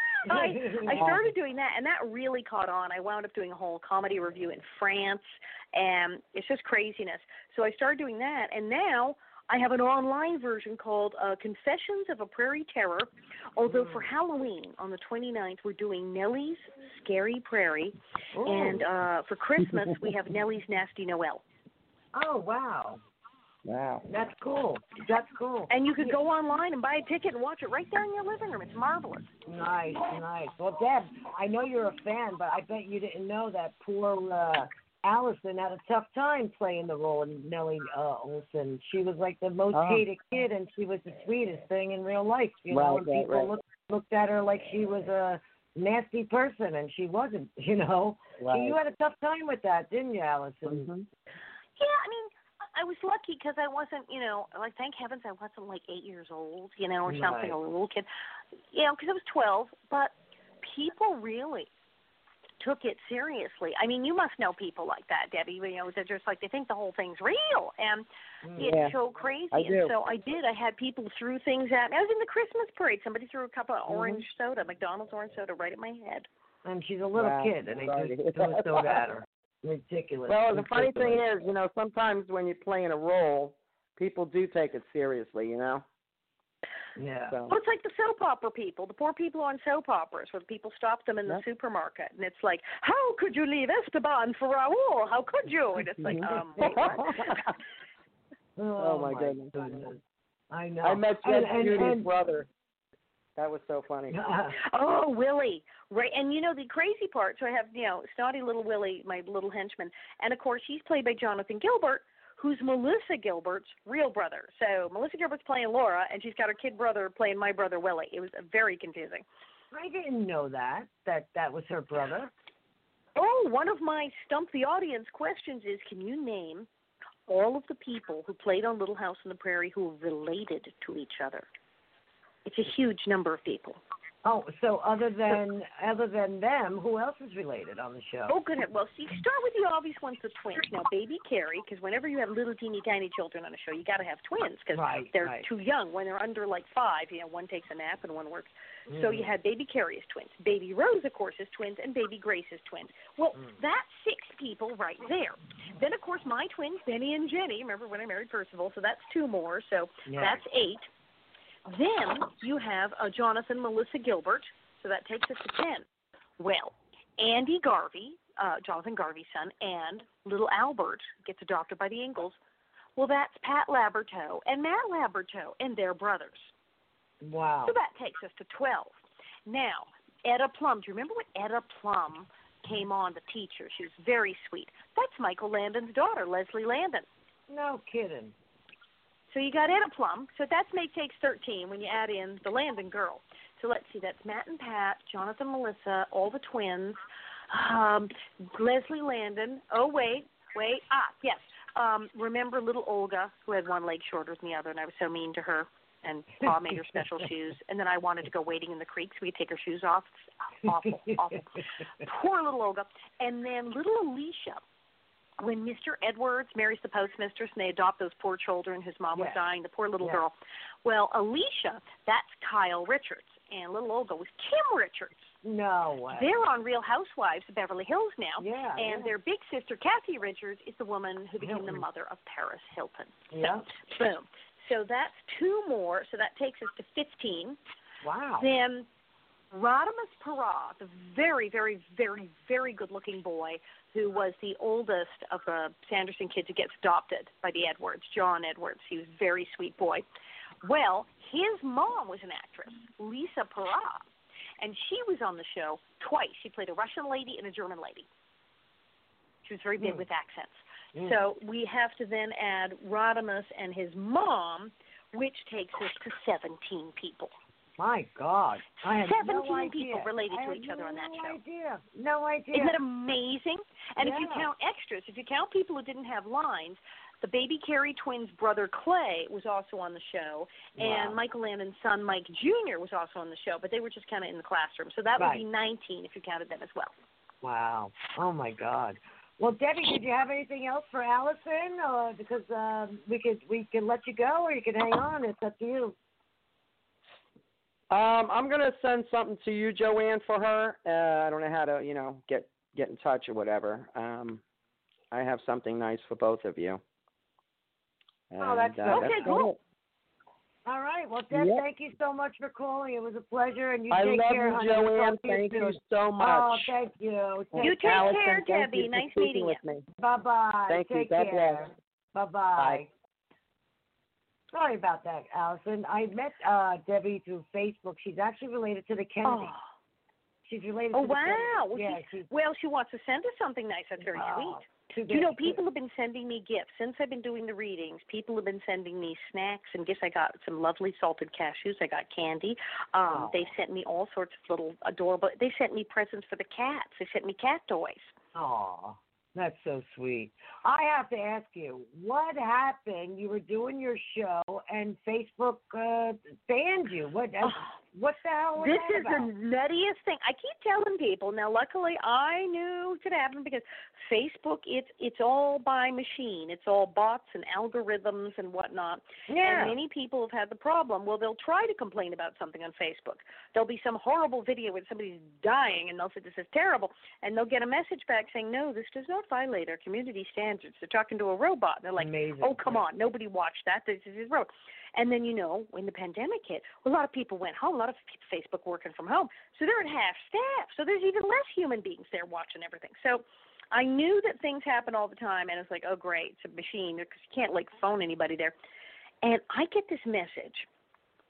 I I started doing that, and that really caught on. I wound up doing a whole comedy review in France, and it's just craziness. So I started doing that, and now I have an online version called uh, Confessions of a Prairie Terror, although for Halloween on the twenty-ninth, we're doing Nellie's Scary Prairie, Ooh. and uh, for Christmas, we have Nellie's Nasty Noel. Oh, wow. Wow. That's cool. That's cool. And you could go online and buy a ticket and watch it right there in your living room. It's marvelous. Nice, nice. Well, Deb, I know you're a fan, but I bet you didn't know that poor uh, Allison had a tough time playing the role of Nellie uh, Olson. She was like the most Oh. hated kid, and she was the sweetest thing in real life. You know, Right, and right, people right. looked looked at her like she was a nasty person, and she wasn't. You know, Right. so you had a tough time with that, didn't you, Allison? Mhm. Yeah, I mean, I was lucky because I wasn't, you know, like, thank heavens I wasn't like eight years old, you know, or something, Right. or a little kid, you know, because I was twelve. But people really took it seriously. I mean, you must know people like that, Debbie. You know, they're just like, they think the whole thing's real, and it's Yeah, so crazy. I and do. so I did. I had people threw things at me. I was in the Christmas parade. Somebody threw a cup of Mm-hmm. orange soda, McDonald's orange soda, right at my head. And she's a little Wow. kid, and they Sorry. just threw a soda at her. Ridiculous. Well, the funny thing Ridiculous. is, you know, sometimes when you're playing a role, people do take it seriously, you know? Yeah. So, Well, it's like the soap opera people, the poor people on soap operas, where the people stop them in the Yep. supermarket, and it's like, how could you leave Esteban for Raul? How could you? And it's like, Mhm. um, wait, what? Oh, my goodness. I know. I met And- Judge and- Judy's and- brother That was so funny. Oh, Willie. Right. And, you know, the crazy part, so I have, you know, snotty little Willie, my little henchman. And, of course, he's played by Jonathan Gilbert, who's Melissa Gilbert's real brother. So Melissa Gilbert's playing Laura, and she's got her kid brother playing my brother, Willie. It was very confusing. I didn't know that, that that was her brother. Oh, one of my Stump the Audience questions is, can you name all of the people who played on Little House on the Prairie who are related to each other? It's a huge number of people. Oh, so other than other than them, who else is related on the show? Oh, goodness. Well, see, start with the obvious ones, the twins. Now, baby Carrie, because whenever you have little teeny tiny children on a show, you got to have twins because right, they're right. too young. When they're under like five, you know, one takes a nap and one works. Mm. So you had baby Carrie as twins. Baby Rose, of course, is twins, and baby Grace is twins. Well, Mm. that's six people right there. Then, of course, my twins, Benny and Jenny. Remember when I married Percival? So that's two more. So Yeah. that's eight. Then you have uh, Jonathan Melissa Gilbert. So that takes us to ten. Well, Andy Garvey, uh, Jonathan Garvey's son, and little Albert gets adopted by the Ingalls. Well, that's Pat Laberto and Matt Laberto and their brothers. Wow. So that takes us to twelve. Now, Etta Plum. Do you remember when Etta Plum came on, the teacher? She was very sweet. That's Michael Landon's daughter, Leslie Landon. No kidding. So you got Etta Plum. So that make takes thirteen when you add in the Landon girl. So let's see, that's Matt and Pat, Jonathan, Melissa, all the twins, um, Leslie Landon. Oh, wait, wait. Ah, yes. Um, remember little Olga, who had one leg shorter than the other, and I was so mean to her, and Pa made her special shoes, and then I wanted to go wading in the creek so we could take her shoes off. Awful, awful. Poor little Olga. And then little Alicia. When Mister Edwards marries the postmistress and they adopt those poor children whose mom was Yes. dying, the poor little Yes. girl. Well, Alicia, that's Kyle Richards, and little Olga was Kim Richards. No way. They're on Real Housewives of Beverly Hills now, Yeah, and yeah. their big sister, Kathy Richards, is the woman who became Hilton. the mother of Paris Hilton. Yeah. So, boom. So that's two more, so that takes us to fifteen. Wow. Then Rodimus Parra, the very, very, very, very good-looking boy who was the oldest of the Sanderson kids who gets adopted by the Edwards, John Edwards. He was a very sweet boy. Well, his mom was an actress, Lisa Parra, and she was on the show twice. She played a Russian lady and a German lady. She was very big Mm. with accents. Mm. So we have to then add Rodimus and his mom, which takes us to seventeen people. My God. I had seventeen no idea. people related I to had each other on that no show. idea. No idea. Isn't that amazing? And if you Yeah. count extras, if you count people who didn't have lines, the baby Carrie twins' brother Clay was also on the show, and Wow. Michael Landon's son Mike Junior was also on the show, but they were just kind of in the classroom. So that would Right. be nineteen if you counted them as well. Wow. Oh, my God. Well, Debbie, did you have anything else for Allison? Or because um, we could we can let you go, or you can hang on. It's up to you. Um, I'm gonna send something to you, Joanne, for her. Uh, I don't know how to, you know, get get in touch or whatever. Um, I have something nice for both of you. Oh, that's And, uh, good. Okay, that's cool. it. All right. Well, Deb, Yep. thank you so much for calling. It was a pleasure, and you I take love care, you, honey. Joanne. Talk to you Thank you soon. so Oh, much. thank you. You take Allison, care, thank Debbie. you for Nice speaking meeting with you. me. Bye bye. Thank you. Take God care. bless. Bye bye. Bye. Sorry about that, Allison. I met uh, Debbie through Facebook. She's actually related to the Kennedy. Oh, She's related oh to the wow. Kennedy. Well, Yeah, she, she's well, she wants to send us something nice. That's very wow. sweet. Too Do you know, bad. people have been sending me gifts. Since I've been doing the readings, people have been sending me snacks and gifts. I got some lovely salted cashews. I got candy. Um, Oh. They sent me all sorts of little adorable, they sent me presents for the cats. They sent me cat toys. Aw, that's so sweet. I have to ask you, what happened? You were doing your show and Facebook uh, banned you. What? Oh. What the hell was This that is about? the nuttiest thing. I keep telling people. Now, luckily, I knew it could happen because Facebook, it's it's all by machine. It's all bots and algorithms and whatnot. Yeah. And many people have had the problem. Well, they'll try to complain about something on Facebook. There'll be some horrible video where somebody's dying, and they'll say, this is terrible. And they'll get a message back saying, no, this does not violate our community standards. They're talking to a robot. And they're like, Amazing. oh, come on, nobody watched that. This is a robot. And then, you know, when the pandemic hit, a lot of people went home, a lot of people Facebook working from home. So they're at half staff. So there's even less human beings there watching everything. So I knew that things happen all the time, and it's like, oh, great, it's a machine because you can't, like, phone anybody there. And I get this message,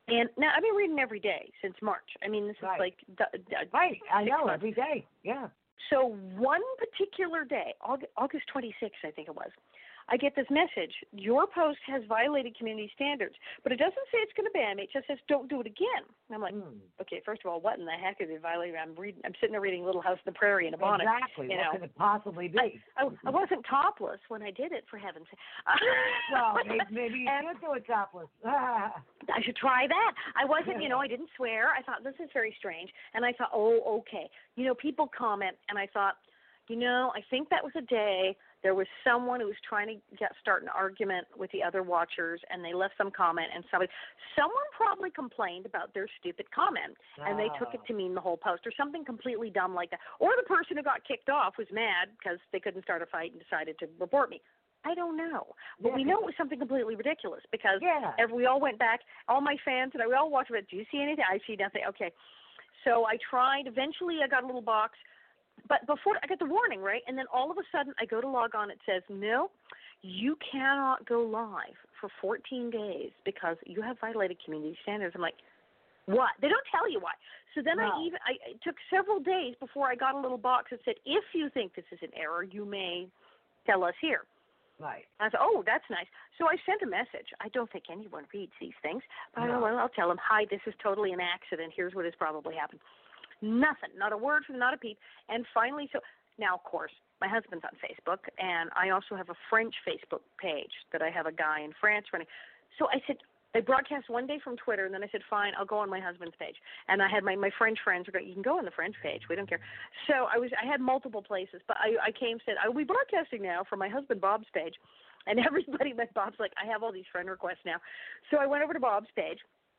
And now I've been reading every day since March. I mean, this Right. is like the, the, Right, I six know, months. every day. Yeah. So one particular day, August, August twenty-sixth, I think it was, I get this message. Your post has violated community standards, but it doesn't say it's going to ban me. It just says don't do it again. And I'm like, Hmm. okay, first of all, what in the heck is it violating? I'm reading. I'm sitting there reading Little House on the Prairie in a bonnet. Exactly. You What know. could it possibly be? I, I, I wasn't topless when I did it, for heaven's sake. Well, maybe, maybe you And- should do it topless. I should try that. I wasn't, you know, I didn't swear. I thought, this is very strange. And I thought, oh, okay. You know, people comment, and I thought, you know, I think that was a day there was someone who was trying to get start an argument with the other watchers, and they left some comment, and somebody, someone probably complained about their stupid comment, and they took it to mean the whole post, or something completely dumb like that. Or the person who got kicked off was mad because they couldn't start a fight and decided to report me. I don't know. But Yeah, we know it was something completely ridiculous because Yeah. every, we all went back, all my fans and I, we all watched it. Do you see anything? I see nothing. Okay. So I tried. Eventually I got a little box. But before I got the warning, right? And then all of a sudden I go to log on. It says, no, you cannot go live for fourteen days because you have violated community standards. I'm like, what? They don't tell you why. So then No. I even I it took several days before I got a little box that said, if you think this is an error, you may tell us here. Right. I thought, oh, that's nice. So I sent a message. I don't think anyone reads these things. But No. I well, I'll tell them, hi, this is totally an accident. Here's what has probably happened. Nothing, not a word from, not a peep. And finally, so now, of course, my husband's on Facebook, and I also have a French Facebook page that I have a guy in France running. So I said, I broadcast one day from Twitter, and then I said, fine, I'll go on my husband's page. And I had my, my French friends were going, you can go on the French page. We don't care. So I was I had multiple places, but I, I came and said, I will be broadcasting now from my husband Bob's page. And everybody but Bob's like, I have all these friend requests now. So I went over to Bob's page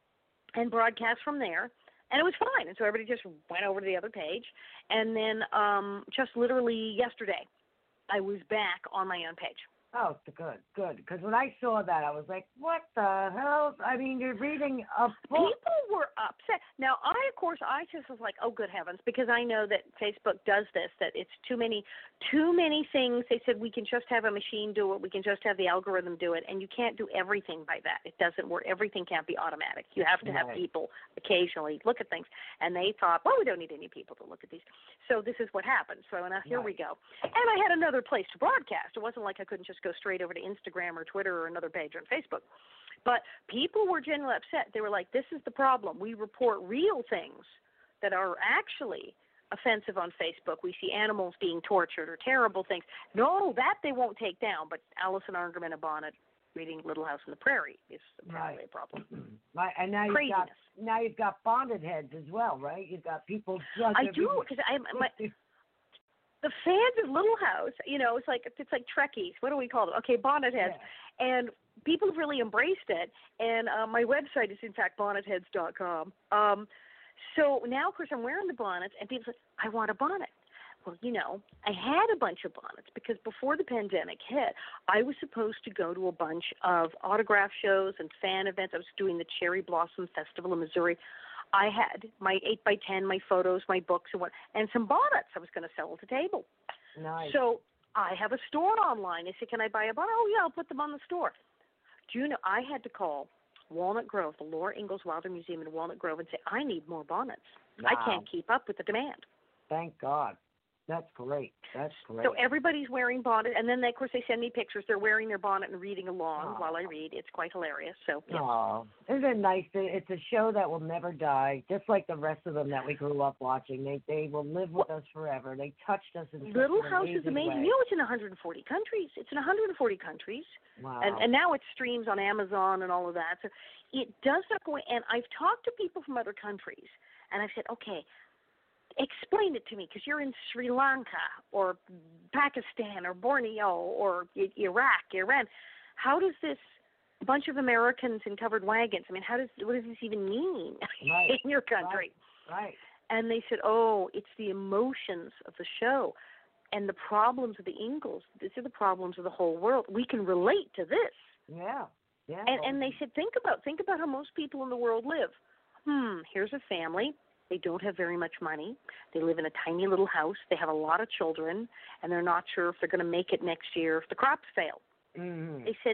and broadcast from there. And it was fine. And so everybody just went over to the other page. And then um, just literally yesterday, I was back on my own page. Oh, good, good. Because when I saw that, I was like, what the hell? I mean, you're reading a book. People were upset. Now, I, of course, I just was like, oh, good heavens, because I know that Facebook does this, that it's too many, too many things. They said we can just have a machine do it. We can just have the algorithm do it. And you can't do everything by that. It doesn't work. Everything can't be automatic. You have to have Right. people occasionally look at things. And they thought, well, we don't need any people to look at these. So this is what happened. So I went, oh, here we Right. go. And I had another place to broadcast. It wasn't like I couldn't just go straight over to Instagram or Twitter or another page on Facebook. But people were genuinely upset. They were like, this is the problem. We report real things that are actually offensive on Facebook. We see animals being tortured or terrible things. No, that they won't take down. But Allison Arngrim in a bonnet reading Little House on the Prairie is apparently Right. a problem. Right. And now you've Craziness. got now you've got bonded heads as well, right? You've got people just I do, because I my, the fans of Little House, you know, it's like it's like Trekkies. What do we call them? Okay, bonnet heads. And people have really embraced it. And uh, my website is, in fact, bonnet heads dot com. Um, so now, of course, I'm wearing the bonnets, and people say, I want a bonnet. Well, you know, I had a bunch of bonnets because before the pandemic hit, I was supposed to go to a bunch of autograph shows and fan events. I was doing the Cherry Blossom Festival in Missouri. I had my eight by ten, my photos, my books, and what, and some bonnets I was going to sell at the table. Nice. So I have a store online. I said, can I buy a bonnet? Oh, yeah, I'll put them on the store. Do you know, I had to call Walnut Grove, the Laura Ingalls Wilder Museum in Walnut Grove, and say, I need more bonnets. I Wow. can't keep up with the demand. Thank God. That's great. That's great. So everybody's wearing bonnet, and then, they, of course, they send me pictures. They're wearing their bonnet and reading along Aw. while I read. It's quite hilarious. So, yeah. Oh, isn't it nice? that It's a show that will never die, just like the rest of them that we grew up watching. They they will live with us forever. They touched us in such Little an House is amazing. way. You know, it's in one hundred forty countries. It's in one hundred forty countries. Wow. And, and now it streams on Amazon and all of that. So it does not go. And I've talked to people from other countries, and I've said, okay, explain it to me, because you're in Sri Lanka or Pakistan or Borneo or I- Iraq, Iran. How does this bunch of Americans in covered wagons, I mean, how does what does this even mean Right. in your country? Right. Right. And they said, oh, it's the emotions of the show and the problems of the Ingalls. These are the problems of the whole world. We can relate to this. Yeah. Yeah. And, and they said, think about think about how most people in the world live. Hmm, here's a family. They don't have very much money. They live in a tiny little house. They have a lot of children, and they're not sure if they're going to make it next year if the crops fail. Mm-hmm. They said,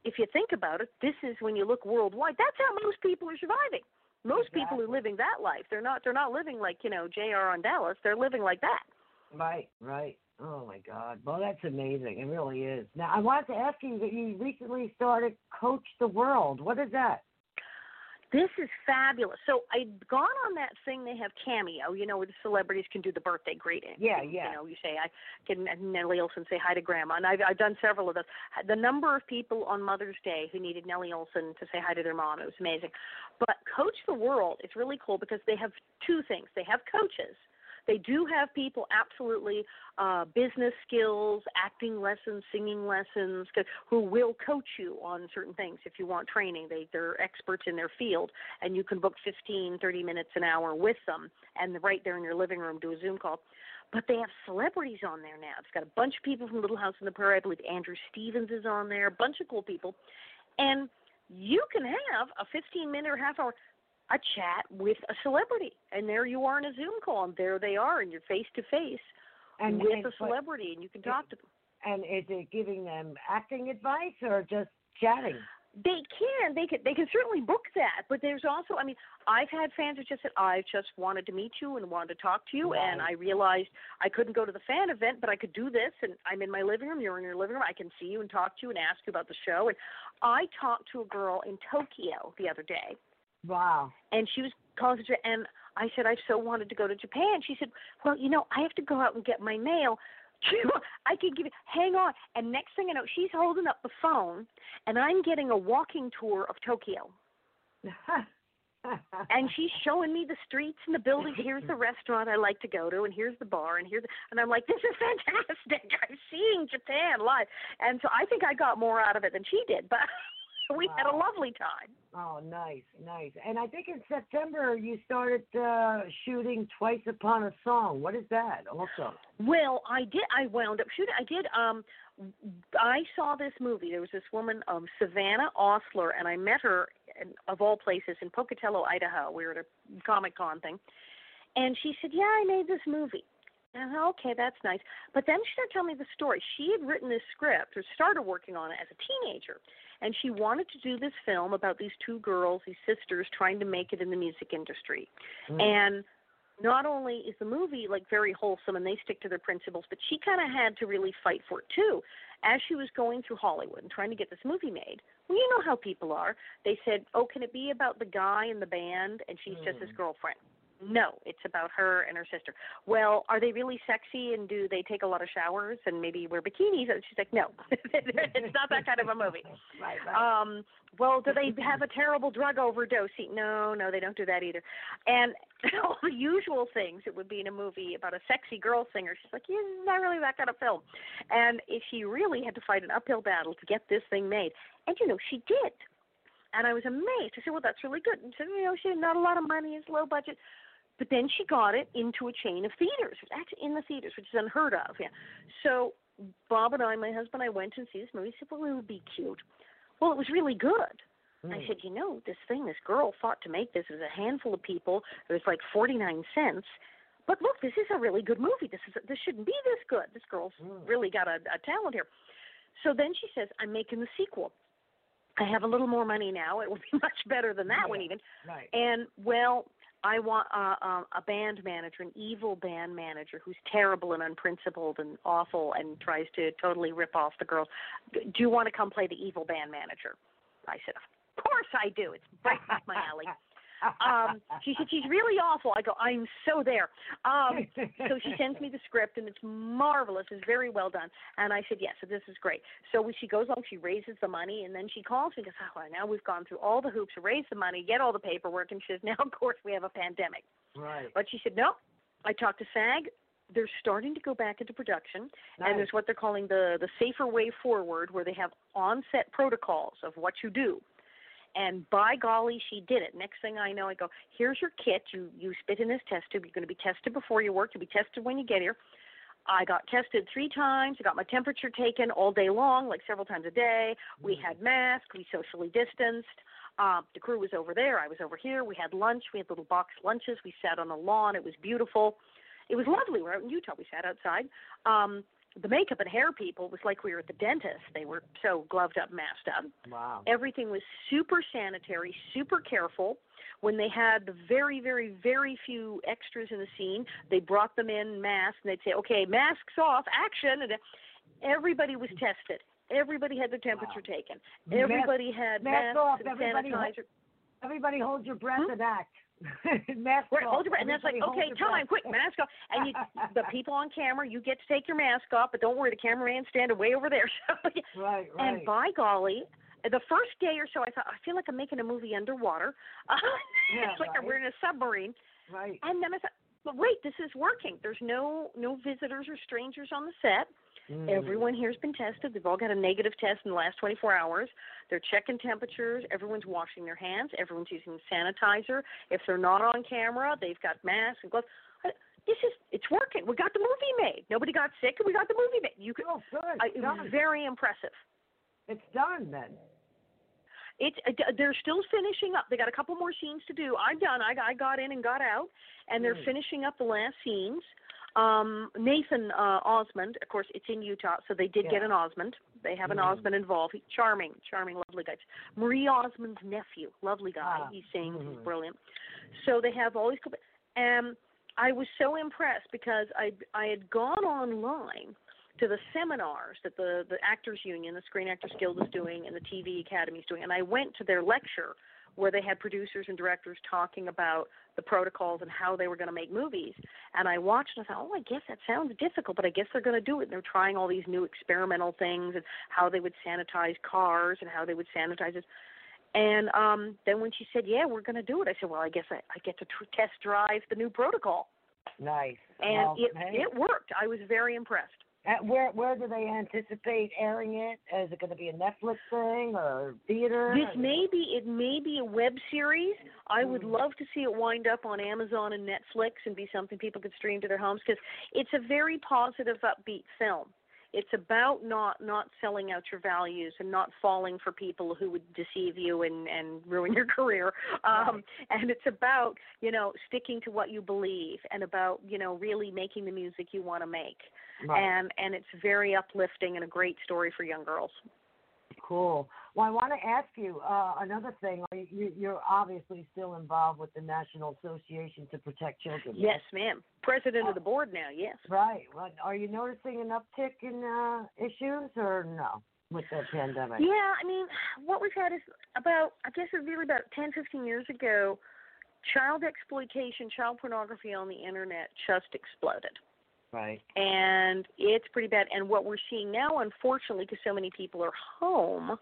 if you think about it, this is when you look worldwide. That's how most people are surviving. Most Exactly. people are living that life. They're not. They're not living like you know J R on Dallas. They're living like that. Right, right. Oh my God. Well, that's amazing. It really is. Now, I wanted to ask you that you recently started Coach the World. What is that? This is fabulous. So I'd gone on that thing they have Cameo, you know, where the celebrities can do the birthday greeting. Yeah, yeah. You know, you say, I can, Nellie Olson say hi to Grandma. And I've, I've done several of those. The number of people on Mother's Day who needed Nellie Olson to say hi to their mom, it was amazing. But Coach the World is really cool because they have two things. They have coaches. They do have people absolutely uh, business skills, acting lessons, singing lessons, who will coach you on certain things if you want training. They, they're experts in their field, and you can book fifteen, thirty minutes an hour with them, and right there in your living room do a Zoom call. But they have celebrities on there now. It's got a bunch of people from Little House on the Prairie. I believe Andrew Stevens is on there, a bunch of cool people. And you can have a fifteen-minute or half-hour a chat with a celebrity, and there you are in a Zoom call, and there they are, and you're face to face with and, a celebrity, and you can talk to them. And is it giving them acting advice or just chatting? They can, they can, they can certainly book that, but there's also, I mean, I've had fans who just said, I just wanted to meet you and wanted to talk to you, Right. and I realized I couldn't go to the fan event, but I could do this, and I'm in my living room, you're in your living room, I can see you and talk to you and ask you about the show. And I talked to a girl in Tokyo the other day. Wow. And she was calling, and I said, I so wanted to go to Japan. She said, well, you know, I have to go out and get my mail. I could give you, hang on. And next thing I know, she's holding up the phone, and I'm getting a walking tour of Tokyo. And she's showing me the streets and the buildings. Here's the restaurant I like to go to, and here's the bar, and here's the, and I'm like, this is fantastic. I'm seeing Japan live. And so I think I got more out of it than she did, but we wow. had a lovely time. Oh, nice, nice. And I think in September you started uh, shooting Twice Upon a Song. What is that also? Well, I did. I wound up shooting. I did. Um, I saw this movie. There was this woman, um, Savannah Osler, and I met her, in, of all places, in Pocatello, Idaho. We were at a Comic-Con thing. And she said, yeah, I made this movie. And I said, okay, that's nice. But then she started telling me the story. She had written this script, or started working on it as a teenager. And she wanted to do this film about these two girls, these sisters, trying to make it in the music industry. Mm. And not only is the movie, like, very wholesome and they stick to their principles, but she kind of had to really fight for it, too. As she was going through Hollywood and trying to get this movie made, well, you know how people are. They said, oh, can it be about the guy in the band and she's mm. just his girlfriend? No, it's about her and her sister. Well, are they really sexy, and do they take a lot of showers and maybe wear bikinis? And she's like, no, it's not that kind of a movie. Right, right. Um, well, do they have a terrible drug overdose? No, no, they don't do that either. And all the usual things it would be in a movie about a sexy girl singer. She's like, yeah, not really that kind of film. And if she really had to fight an uphill battle to get this thing made. And, you know, she did. And I was amazed. I said, well, that's really good. And she said, you know, she had not a lot of money, it's low budget. But then she got it into a chain of theaters, actually in the theaters, which is unheard of. Yeah. So Bob and I, my husband, I went and see this movie. He said, well, it would be cute. Well, it was really good. Mm. I said, you know, this thing, this girl fought to make this. It was a handful of people. It was like forty-nine cents. But look, this is a really good movie. This is a, this shouldn't be this good. This girl's mm. really got a, a talent here. So then she says, I'm making the sequel. I have a little more money now. It will be much better than that yeah. one even. Right. And, well, I want uh, uh, a band manager, an evil band manager who's terrible and unprincipled and awful and tries to totally rip off the girls. Do you want to come play the evil band manager? I said, of course I do. It's right up my alley. Um, she said, she's really awful. I go, I'm so there. Um, so she sends me the script, and it's marvelous. It's very well done. And I said, yes, so this is great. So when she goes on, she raises the money, and then she calls me and goes, oh, well, now we've gone through all the hoops to raise the money, get all the paperwork. And she says, now, of course, we have a pandemic. Right. But she said, no. I talked to SAG. They're starting to go back into production, nice. And there's what they're calling the, the safer way forward, where they have on-set protocols of what you do. And by golly, she did it. Next thing I know, I go, here's your kit. You you spit in this test tube. You're going to be tested before you work. You'll be tested when you get here. I got tested three times. I got my temperature taken all day long, like several times a day. We mm. had masks. We socially distanced. Uh, the crew was over there. I was over here. We had lunch. We had little box lunches. We sat on the lawn. It was beautiful. It was lovely. We're out in Utah. We sat outside. Um, the makeup and hair people was like we were at the dentist. They were so gloved up, masked up. Wow. Everything was super sanitary, super careful. When they had the very, very, very few extras in the scene, they brought them in masked, and they'd say, okay, masks off, action. And everybody was tested. Everybody had their temperature Wow. taken. Everybody Mask, had mask masks off, and everybody sanitizer. Everybody hold your breath Hmm? and act. Mask Right, off. hold your breath. And that's like, Everybody okay, hold your time, breath. quick, mask off. And you, the people on camera, you get to take your mask off, but don't worry, the cameraman's standing way over there. So, Right, right. and by golly, the first day or so, I thought, I feel like I'm making a movie underwater. Uh, Yeah, it's like right. we're in a submarine. Right. And then I thought, but wait, this is working. There's no no visitors or strangers on the set. Mm. Everyone here's been tested. They've all got a negative test in the last twenty-four hours. They're checking temperatures. Everyone's washing their hands. Everyone's using sanitizer. If they're not on camera, they've got masks and gloves. This is, it's working. We got the movie made. Nobody got sick, and we got the movie made. You could, Oh, good. I, it was Done. very impressive. It's done then. It's uh, they're still finishing up. They got a couple more scenes to do. I'm done. I, I got in and got out, and they're Mm. finishing up the last scenes. Um, Nathan uh, Osmond, of course, it's in Utah, so they did Yeah. get an Osmond. They have an Mm. Osmond involved. He's charming, charming, lovely guy. Marie Osmond's nephew, lovely guy. Ah. He sings. He's Mhm. brilliant. So they have all these. Um, I was so impressed because I I had gone online to the seminars that the, the Actors Union, the Screen Actors Guild is doing, and the T V Academy is doing. And I went to their lecture where they had producers and directors talking about the protocols and how they were going to make movies. And I watched and I thought, oh, I guess that sounds difficult, but I guess they're going to do it. And they're trying all these new experimental things and how they would sanitize cars and how they would sanitize it. And um, then when she said, yeah, we're going to do it, I said, well, I guess I, I get to tr- test drive the new protocol. Nice. And Well, it, hey. it worked. I was very impressed. Uh, where where do they anticipate airing it? Is it going to be a Netflix thing or theater? This may be, it may be a web series. I would Mm. love to see it wind up on Amazon and Netflix and be something people could stream to their homes because it's a very positive, upbeat film. It's about not not selling out your values and not falling for people who would deceive you and, and ruin your career. Um, and it's about, you know, sticking to what you believe and about, you know, really making the music you want to make. Right. And and it's very uplifting and a great story for young girls. Cool. Well, I want to ask you uh, another thing. Are you, you're obviously still involved with the National Association to Protect Children. Yes, ma'am. President of the board now, yes. Right. Well, are you noticing an uptick in uh, issues or no with the pandemic? Yeah, I mean, what we've had is about, I guess it was really about ten, fifteen years ago, child exploitation, child pornography on the Internet just exploded. Right. And it's pretty bad. And what we're seeing now, unfortunately, because so many people are home,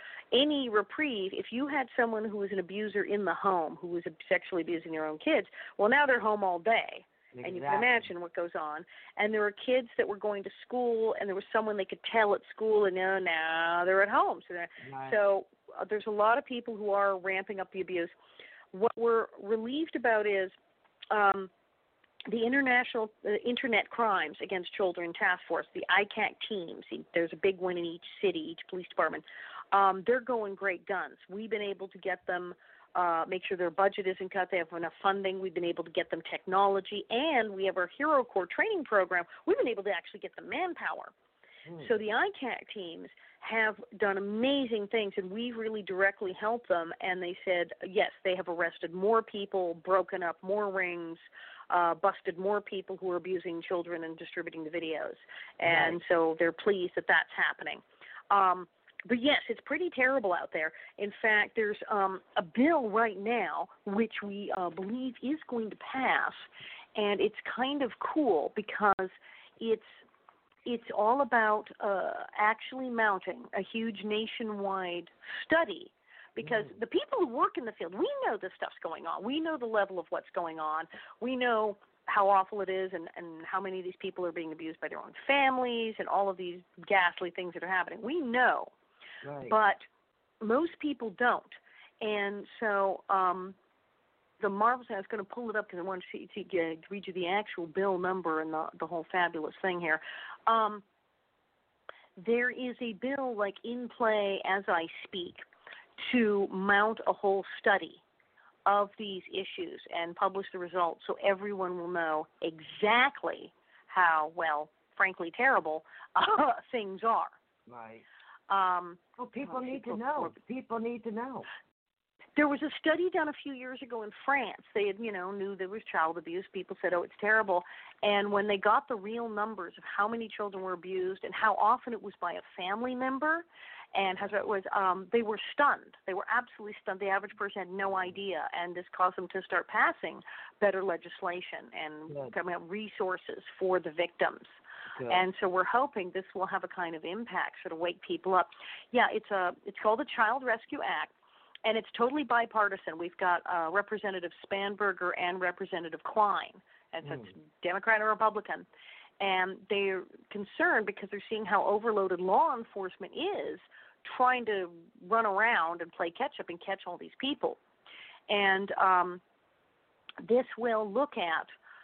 any reprieve, if you had someone who was an abuser in the home, who was sexually abusing their own kids, well, now they're home all day. Exactly. And you can imagine what goes on. And there were kids that were going to school, and there was someone they could tell at school, and no, now they're at home. So, Right. so uh, there's a lot of people who are ramping up the abuse. What we're relieved about is um, the International uh, Internet Crimes Against Children Task Force, the I C A C teams. There's a big one in each city, each police department. Um, they're going great guns. We've been able to get them, uh, make sure their budget isn't cut. They have enough funding. We've been able to get them technology, and we have our Hero Corps training program. We've been able to actually get them manpower. Mm. So the I C A C teams have done amazing things, and we've really directly helped them. And they said, yes, they have arrested more people, broken up more rings, uh, busted more people who are abusing children and distributing the videos. And Right. so they're pleased that that's happening. Um, but, yes, it's pretty terrible out there. In fact, there's um, a bill right now which we uh, believe is going to pass, and it's kind of cool because it's it's all about uh, actually mounting a huge nationwide study because Mm. the people who work in the field, we know this stuff's going on. We know the level of what's going on. We know how awful it is and, and how many of these people are being abused by their own families and all of these ghastly things that are happening. We know, Right. but most people don't. And so um, the marvelous thing, I was going to pull it up because I wanted to, see, to uh, read you the actual bill number and the, the whole fabulous thing here. Um, there is a bill like in play as I speak to mount a whole study of these issues and publish the results so everyone will know exactly how, well, frankly terrible uh, things are. Right. Um, Well, people oh, need to people- know. People need to know. There was a study done a few years ago in France. They had, you know, knew there was child abuse. People said, oh, it's terrible. And when they got the real numbers of how many children were abused and how often it was by a family member, and how it was, um, they were stunned. They were absolutely stunned. The average person had no idea, and this caused them to start passing better legislation and Good. coming up resources for the victims. Good. And so we're hoping this will have a kind of impact, sort of wake people up. Yeah, it's a it's called the Child Rescue Act, and it's totally bipartisan. We've got uh, Representative Spanberger and Representative Klein, and so Mm. it's Democrat or Republican. And they're concerned because they're seeing how overloaded law enforcement is trying to run around and play catch-up and catch all these people. And um, this will look at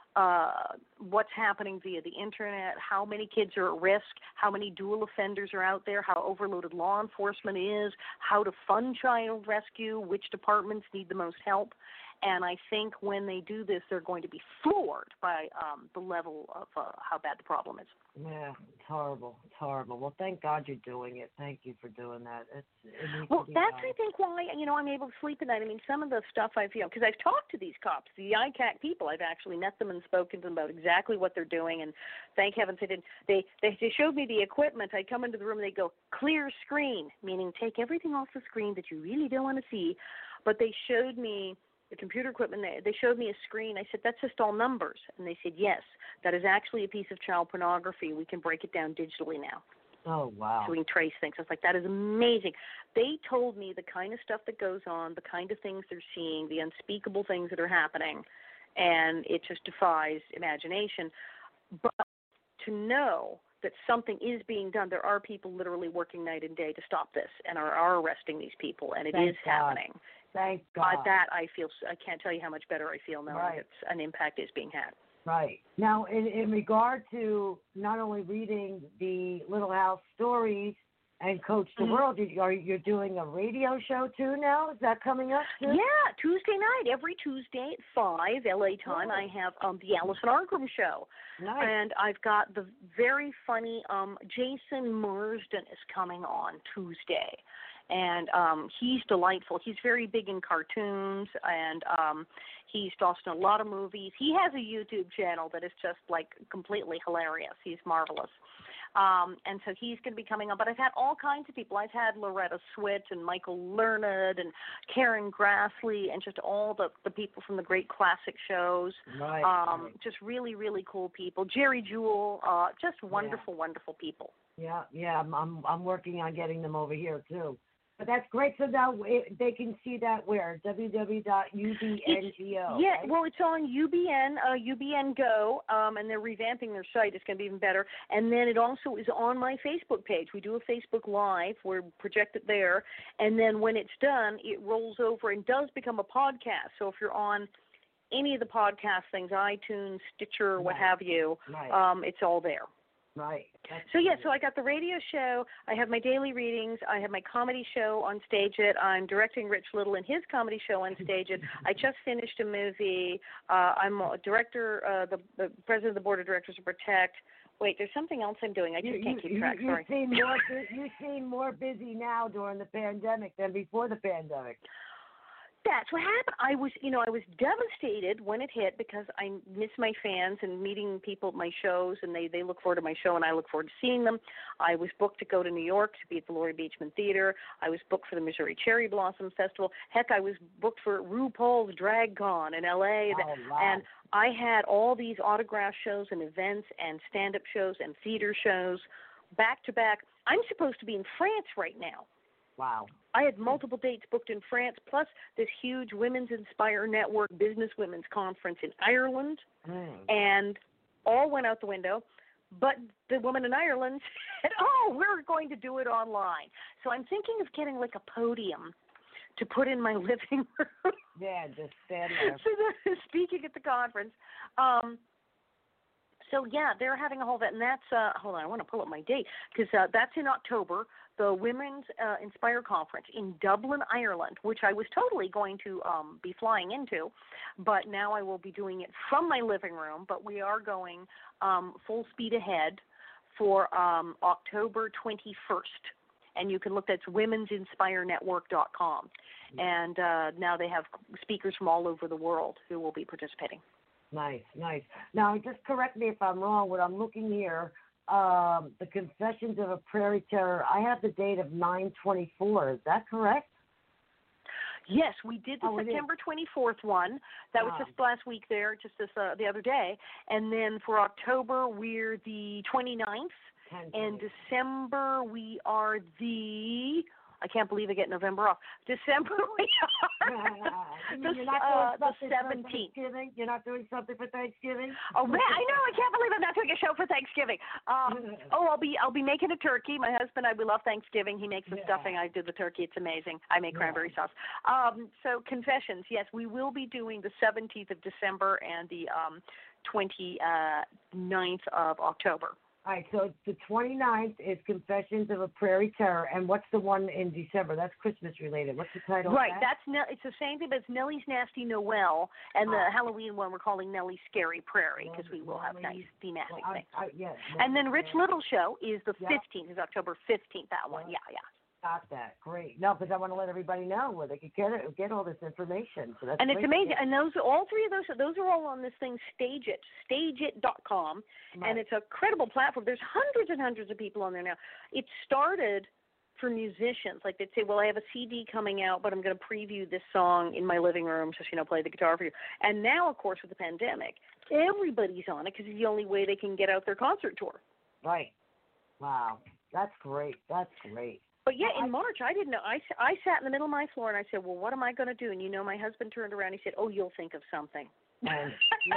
uh, what's happening via the Internet, how many kids are at risk, how many dual offenders are out there, how overloaded law enforcement is, how to fund child rescue, which departments need the most help. And I think when they do this, they're going to be floored by um, the level of uh, how bad the problem is. Yeah, it's horrible. It's horrible. Well, thank God you're doing it. Thank you for doing that. It's, it needs Well, to be that's, done. I think, why, you know, I'm able to sleep at night. I mean, some of the stuff I've, you know, because I've talked to these cops, the I C A C people. I've actually met them and spoken to them about exactly what they're doing. And thank heavens they didn't. They, they, they showed me the equipment. I come into the room and they go, clear screen, meaning take everything off the screen that you really don't want to see. But they showed me the computer equipment, they, they showed me a screen. I said, that's just all numbers. And they said, yes, that is actually a piece of child pornography. We can break it down digitally now. Oh, wow. So we can trace things. I was like, that is amazing. They told me the kind of stuff that goes on, the kind of things they're seeing, the unspeakable things that are happening, and it just defies imagination. But to know that something is being done, there are people literally working night and day to stop this and are, are arresting these people, and it Thank is God. happening. Thank By God. that, I feel, I can't tell you how much better I feel knowing Right. that an impact is being had. Right. Now, in, in regard to not only reading the Little House stories and Coach the Mhm. World, you, are you're doing a radio show too now? Is that coming up too? Yeah, Tuesday night, every Tuesday at five L A time, Oh. I have um, the Allison Argram Show. Nice. And I've got the very funny um, Jason Marsden is coming on Tuesday. And um, he's delightful. He's very big in cartoons, and um, he's also in a lot of movies. He has a YouTube channel that is just, like, completely hilarious. He's marvelous. Um, and so he's going to be coming on. But I've had all kinds of people. I've had Loretta Swit and Michael Learned and Karen Grassley and just all the, the people from the great classic shows. Right. Um, right. Just really, really cool people. Jerry Jewell, uh, just wonderful, wonderful people. Yeah, yeah. I'm, I'm I'm working on getting them over here too. But that's great. So now it, they can see that where w w w dot u b n g o. Yeah, right? well, it's on U B N, uh, U B N Go, um, and they're revamping their site. It's going to be even better. And then it also is on my Facebook page. We do a Facebook Live. We're projected there. And then when it's done, it rolls over and does become a podcast. So if you're on any of the podcast things, iTunes, Stitcher, what Right. have you, Right. um, it's all there. Right. That's So, yeah, great. so I got the radio show. I have my daily readings. I have my comedy show on Stage It. I'm directing Rich Little in his comedy show on Stage It. I just finished a movie. Uh, I'm a director, uh, the, the president of the board of directors of Protect. Wait, there's something else I'm doing. I just you, can't you, keep track. You, Sorry. you seem more bu- you seem more busy now during the pandemic than before the pandemic. That's what happened. I was, you know, I was devastated when it hit because I miss my fans and meeting people at my shows, and they, they look forward to my show, and I look forward to seeing them. I was booked to go to New York to be at the Laurie Beachman Theater. I was booked for the Missouri Cherry Blossom Festival. Heck, I was booked for RuPaul's Drag Con in L A Oh, wow. And I had all these autograph shows and events and stand-up shows and theater shows back to back. I'm supposed to be in France right now. Wow. I had multiple dates booked in France, plus this huge Women's Inspire Network Business Women's Conference in Ireland, Mm. and all went out the window. But the woman in Ireland said, oh, we're going to do it online. So I'm thinking of getting like a podium to put in my living room. Yeah, just stand there. So they're speaking at the conference. Um, so, yeah, they're having a whole event, and that's, uh, hold on, I want to pull up my date, because uh, that's in October, the Women's uh, Inspire Conference in Dublin, Ireland, which I was totally going to um, be flying into, but now I will be doing it from my living room, but we are going um, full speed ahead. for um, October twenty-first. And you can look, that's womens inspire network dot com. And uh, now they have speakers from all over the world who will be participating. Nice, nice. Now, just correct me if I'm wrong. What I'm looking here, um, the Confessions of a Prairie Terror, I have the date of nine twenty-four. Is that correct? Yes, we did the oh, September twenty-fourth one. That wow. was just last week there, just this uh, the other day. And then for October, we're the twenty-ninth. And December, we are the, I can't believe I get November off. December, we are the, You're not uh, doing the seventeenth. You're not doing something for Thanksgiving? Oh, man, I know. I can't believe I'm not doing a show for Thanksgiving. Um, oh, I'll be I'll be making a turkey. My husband, I we love Thanksgiving. He makes the yeah. stuffing. I do the turkey. It's amazing. I make yeah. cranberry sauce. Um, so Confessions, yes, we will be doing the seventeenth of December and the um, twenty-ninth of October. All right, so the twenty-ninth is Confessions of a Prairie Terror, and what's the one in December? That's Christmas related. What's the title? Right, of that? that's ne- it's the same thing, but it's Nellie's Nasty Noel, and the oh. Halloween one we're calling Nellie's Scary Prairie because we will have nice thematic well, things. I, I, yes, and then Rich Little Show is the yep. fifteenth, is October fifteenth. That one, yeah, yeah. Got that. Great. No, because I want to let everybody know where they could get it, get all this information. So that's and it's great. amazing. And those, all three of those, those are all on this thing, Stage It, stage it dot com, right. And it's a credible platform. There's hundreds and hundreds of people on there now. It started for musicians. Like they'd say, well, I have a C D coming out, but I'm going to preview this song in my living room, just, you know, play the guitar for you. And now, of course, with the pandemic, everybody's on it because it's the only way they can get out their concert tour. Right. Wow. That's great. That's great. But yeah, in March, I didn't know. I, I sat in the middle of my floor and I said, well, what am I going to do? And you know, my husband turned around and he said, oh, you'll think of something. And,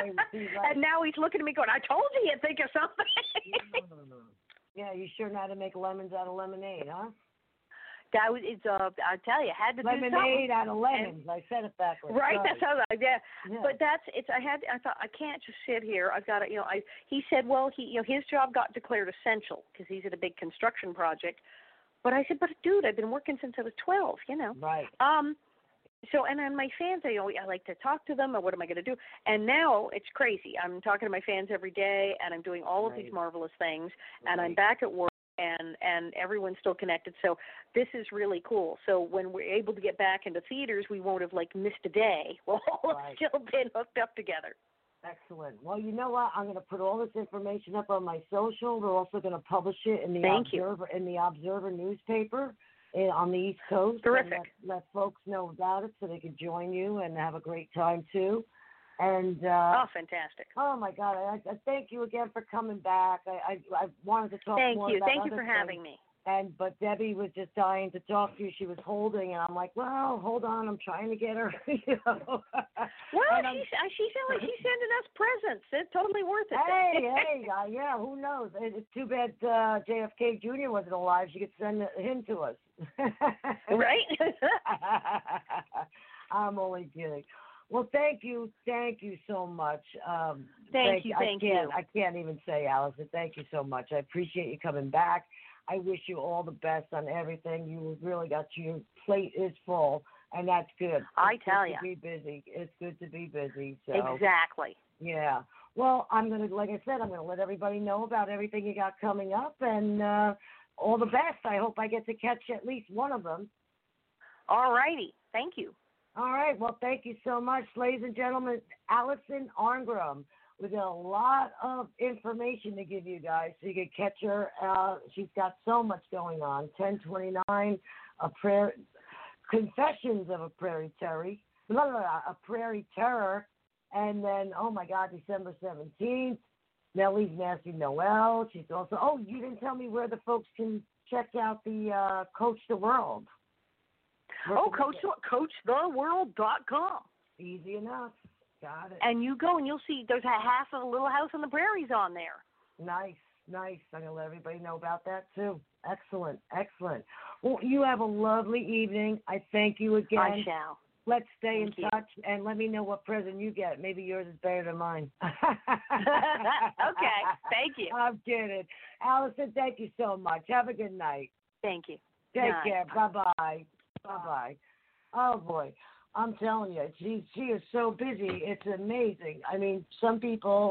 and now he's looking at me going, I told you you'd think of something. Yeah, you sure know how to make lemons out of lemonade, huh? That was, it's, uh, I tell you, had to lemonade do something. Lemonade out of lemons. And, I said it backwards. Right, Sorry. that's how I, yeah. yeah. But that's, it's, I had, I thought, I can't just sit here. I've got to, you know, I, he said, well, he, you know, his job got declared essential because he's at a big construction project. But I said, but dude, I've been working since I was twelve, you know. Right. Um, so, and then my fans, I, I like to talk to them, or what am I going to do? And now it's crazy. I'm talking to my fans every day, and I'm doing all of right. these marvelous things, right. and I'm back at work, and, and everyone's still connected. So this is really cool. So when we're able to get back into theaters, we won't have, like, missed a day. We'll all right. have still been hooked up together. Excellent. Well, you know what? I'm going to put all this information up on my social. We're also going to publish it in the Thank Observer you. in the Observer newspaper in, on the East Coast. Terrific. Let, let folks know about it so they can join you and have a great time too. And uh, oh, fantastic! Oh my God! I, I thank you again for coming back. I I, I wanted to talk thank more you. about Thank other you for things. having me. And but Debbie was just dying to talk to you. She was holding, and I'm like, well, hold on, I'm trying to get her. You know? Well, she's she sounds like she's sending us presents. It's totally worth it. Hey, hey, uh, yeah, who knows? It's too bad uh, J F K Junior wasn't alive. She could send him to us. Right? I'm only kidding. Well, thank you, thank you so much. Um, thank, thank you, I thank can't, you. I can't even say, Allison. Thank you so much. I appreciate you coming back. I wish you all the best on everything. You really got your plate is full, and that's good. It's I tell you, you, be busy. It's good to be busy. So exactly. Yeah. Well, I'm gonna, like I said, I'm gonna let everybody know about everything you got coming up, and uh, all the best. I hope I get to catch at least one of them. All righty. Thank you. All right. Well, thank you so much, ladies and gentlemen. Allison Arngrim. We got a lot of information to give you guys so you can catch her. Uh, she's got so much going on. ten twenty-nine, a prayer, Confessions of a Prairie Terror, blah, blah, blah, a Prairie Terror, and then, oh my God, December seventeenth, Nellie's Nasty Noel. She's also, oh, you didn't tell me where the folks can check out the uh, Coach the World. Where oh, Coach, coach the world dot com. Easy enough. Got it. And you go and you'll see there's a half of a Little House on the Prairies on there. Nice, nice. I'm going to let everybody know about that too. Excellent, excellent. Well, you have a lovely evening. I thank you again. I shall. Let's stay thank in you. touch and let me know what present you get. Maybe yours is better than mine. Okay, thank you. I'm kidding. Allison, thank you so much. Have a good night. Thank you. Take Night. care. Bye-bye. Bye-bye. Oh, boy. I'm telling you, she she is so busy. It's amazing. I mean, some people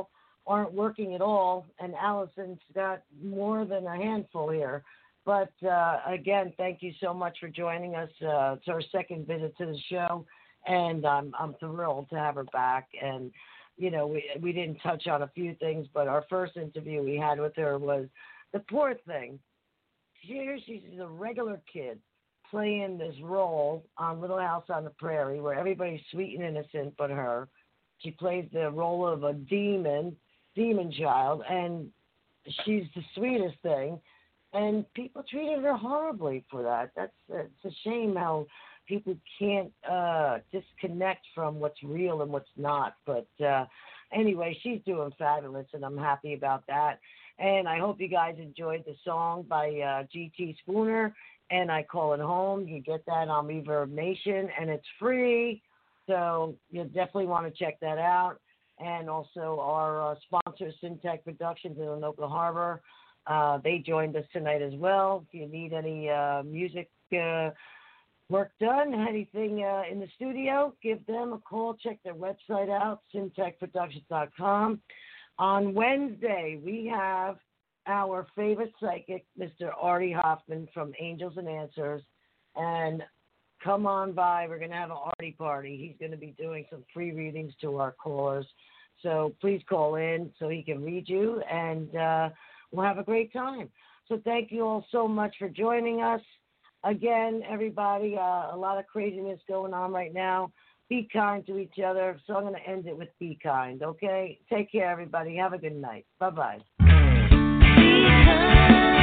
aren't working at all, and Allison's got more than a handful here. But, uh, again, thank you so much for joining us. Uh, it's our second visit to the show, and I'm I'm thrilled to have her back. And, you know, we we didn't touch on a few things, but our first interview we had with her was the poor thing. Here she's a regular kid playing this role on Little House on the Prairie where everybody's sweet and innocent but her. She plays the role of a demon, demon child, and she's the sweetest thing. And people treated her horribly for that. That's it's a shame how people can't uh, disconnect from what's real and what's not. But uh, anyway, she's doing fabulous, and I'm happy about that. And I hope you guys enjoyed the song by uh, G T Spooner, and I Call It Home. You get that on Reverb Nation, and it's free. So you'll definitely want to check that out. And also our uh, sponsor, Syntech Productions in Anoka Harbor. Uh, they joined us tonight as well. If you need any uh, music uh, work done, anything uh, in the studio, give them a call. Check their website out, syntech productions dot com. On Wednesday, we have our favorite psychic, Mister Artie Hoffman from Angels and Answers. And come on by. We're going to have an Artie party. He's going to be doing some free readings to our callers. So please call in so he can read you, and uh, we'll have a great time. So thank you all so much for joining us. Again, everybody, uh, a lot of craziness going on right now. Be kind to each other. So I'm going to end it with be kind, okay? Take care, everybody. Have a good night. Bye-bye. Be kind.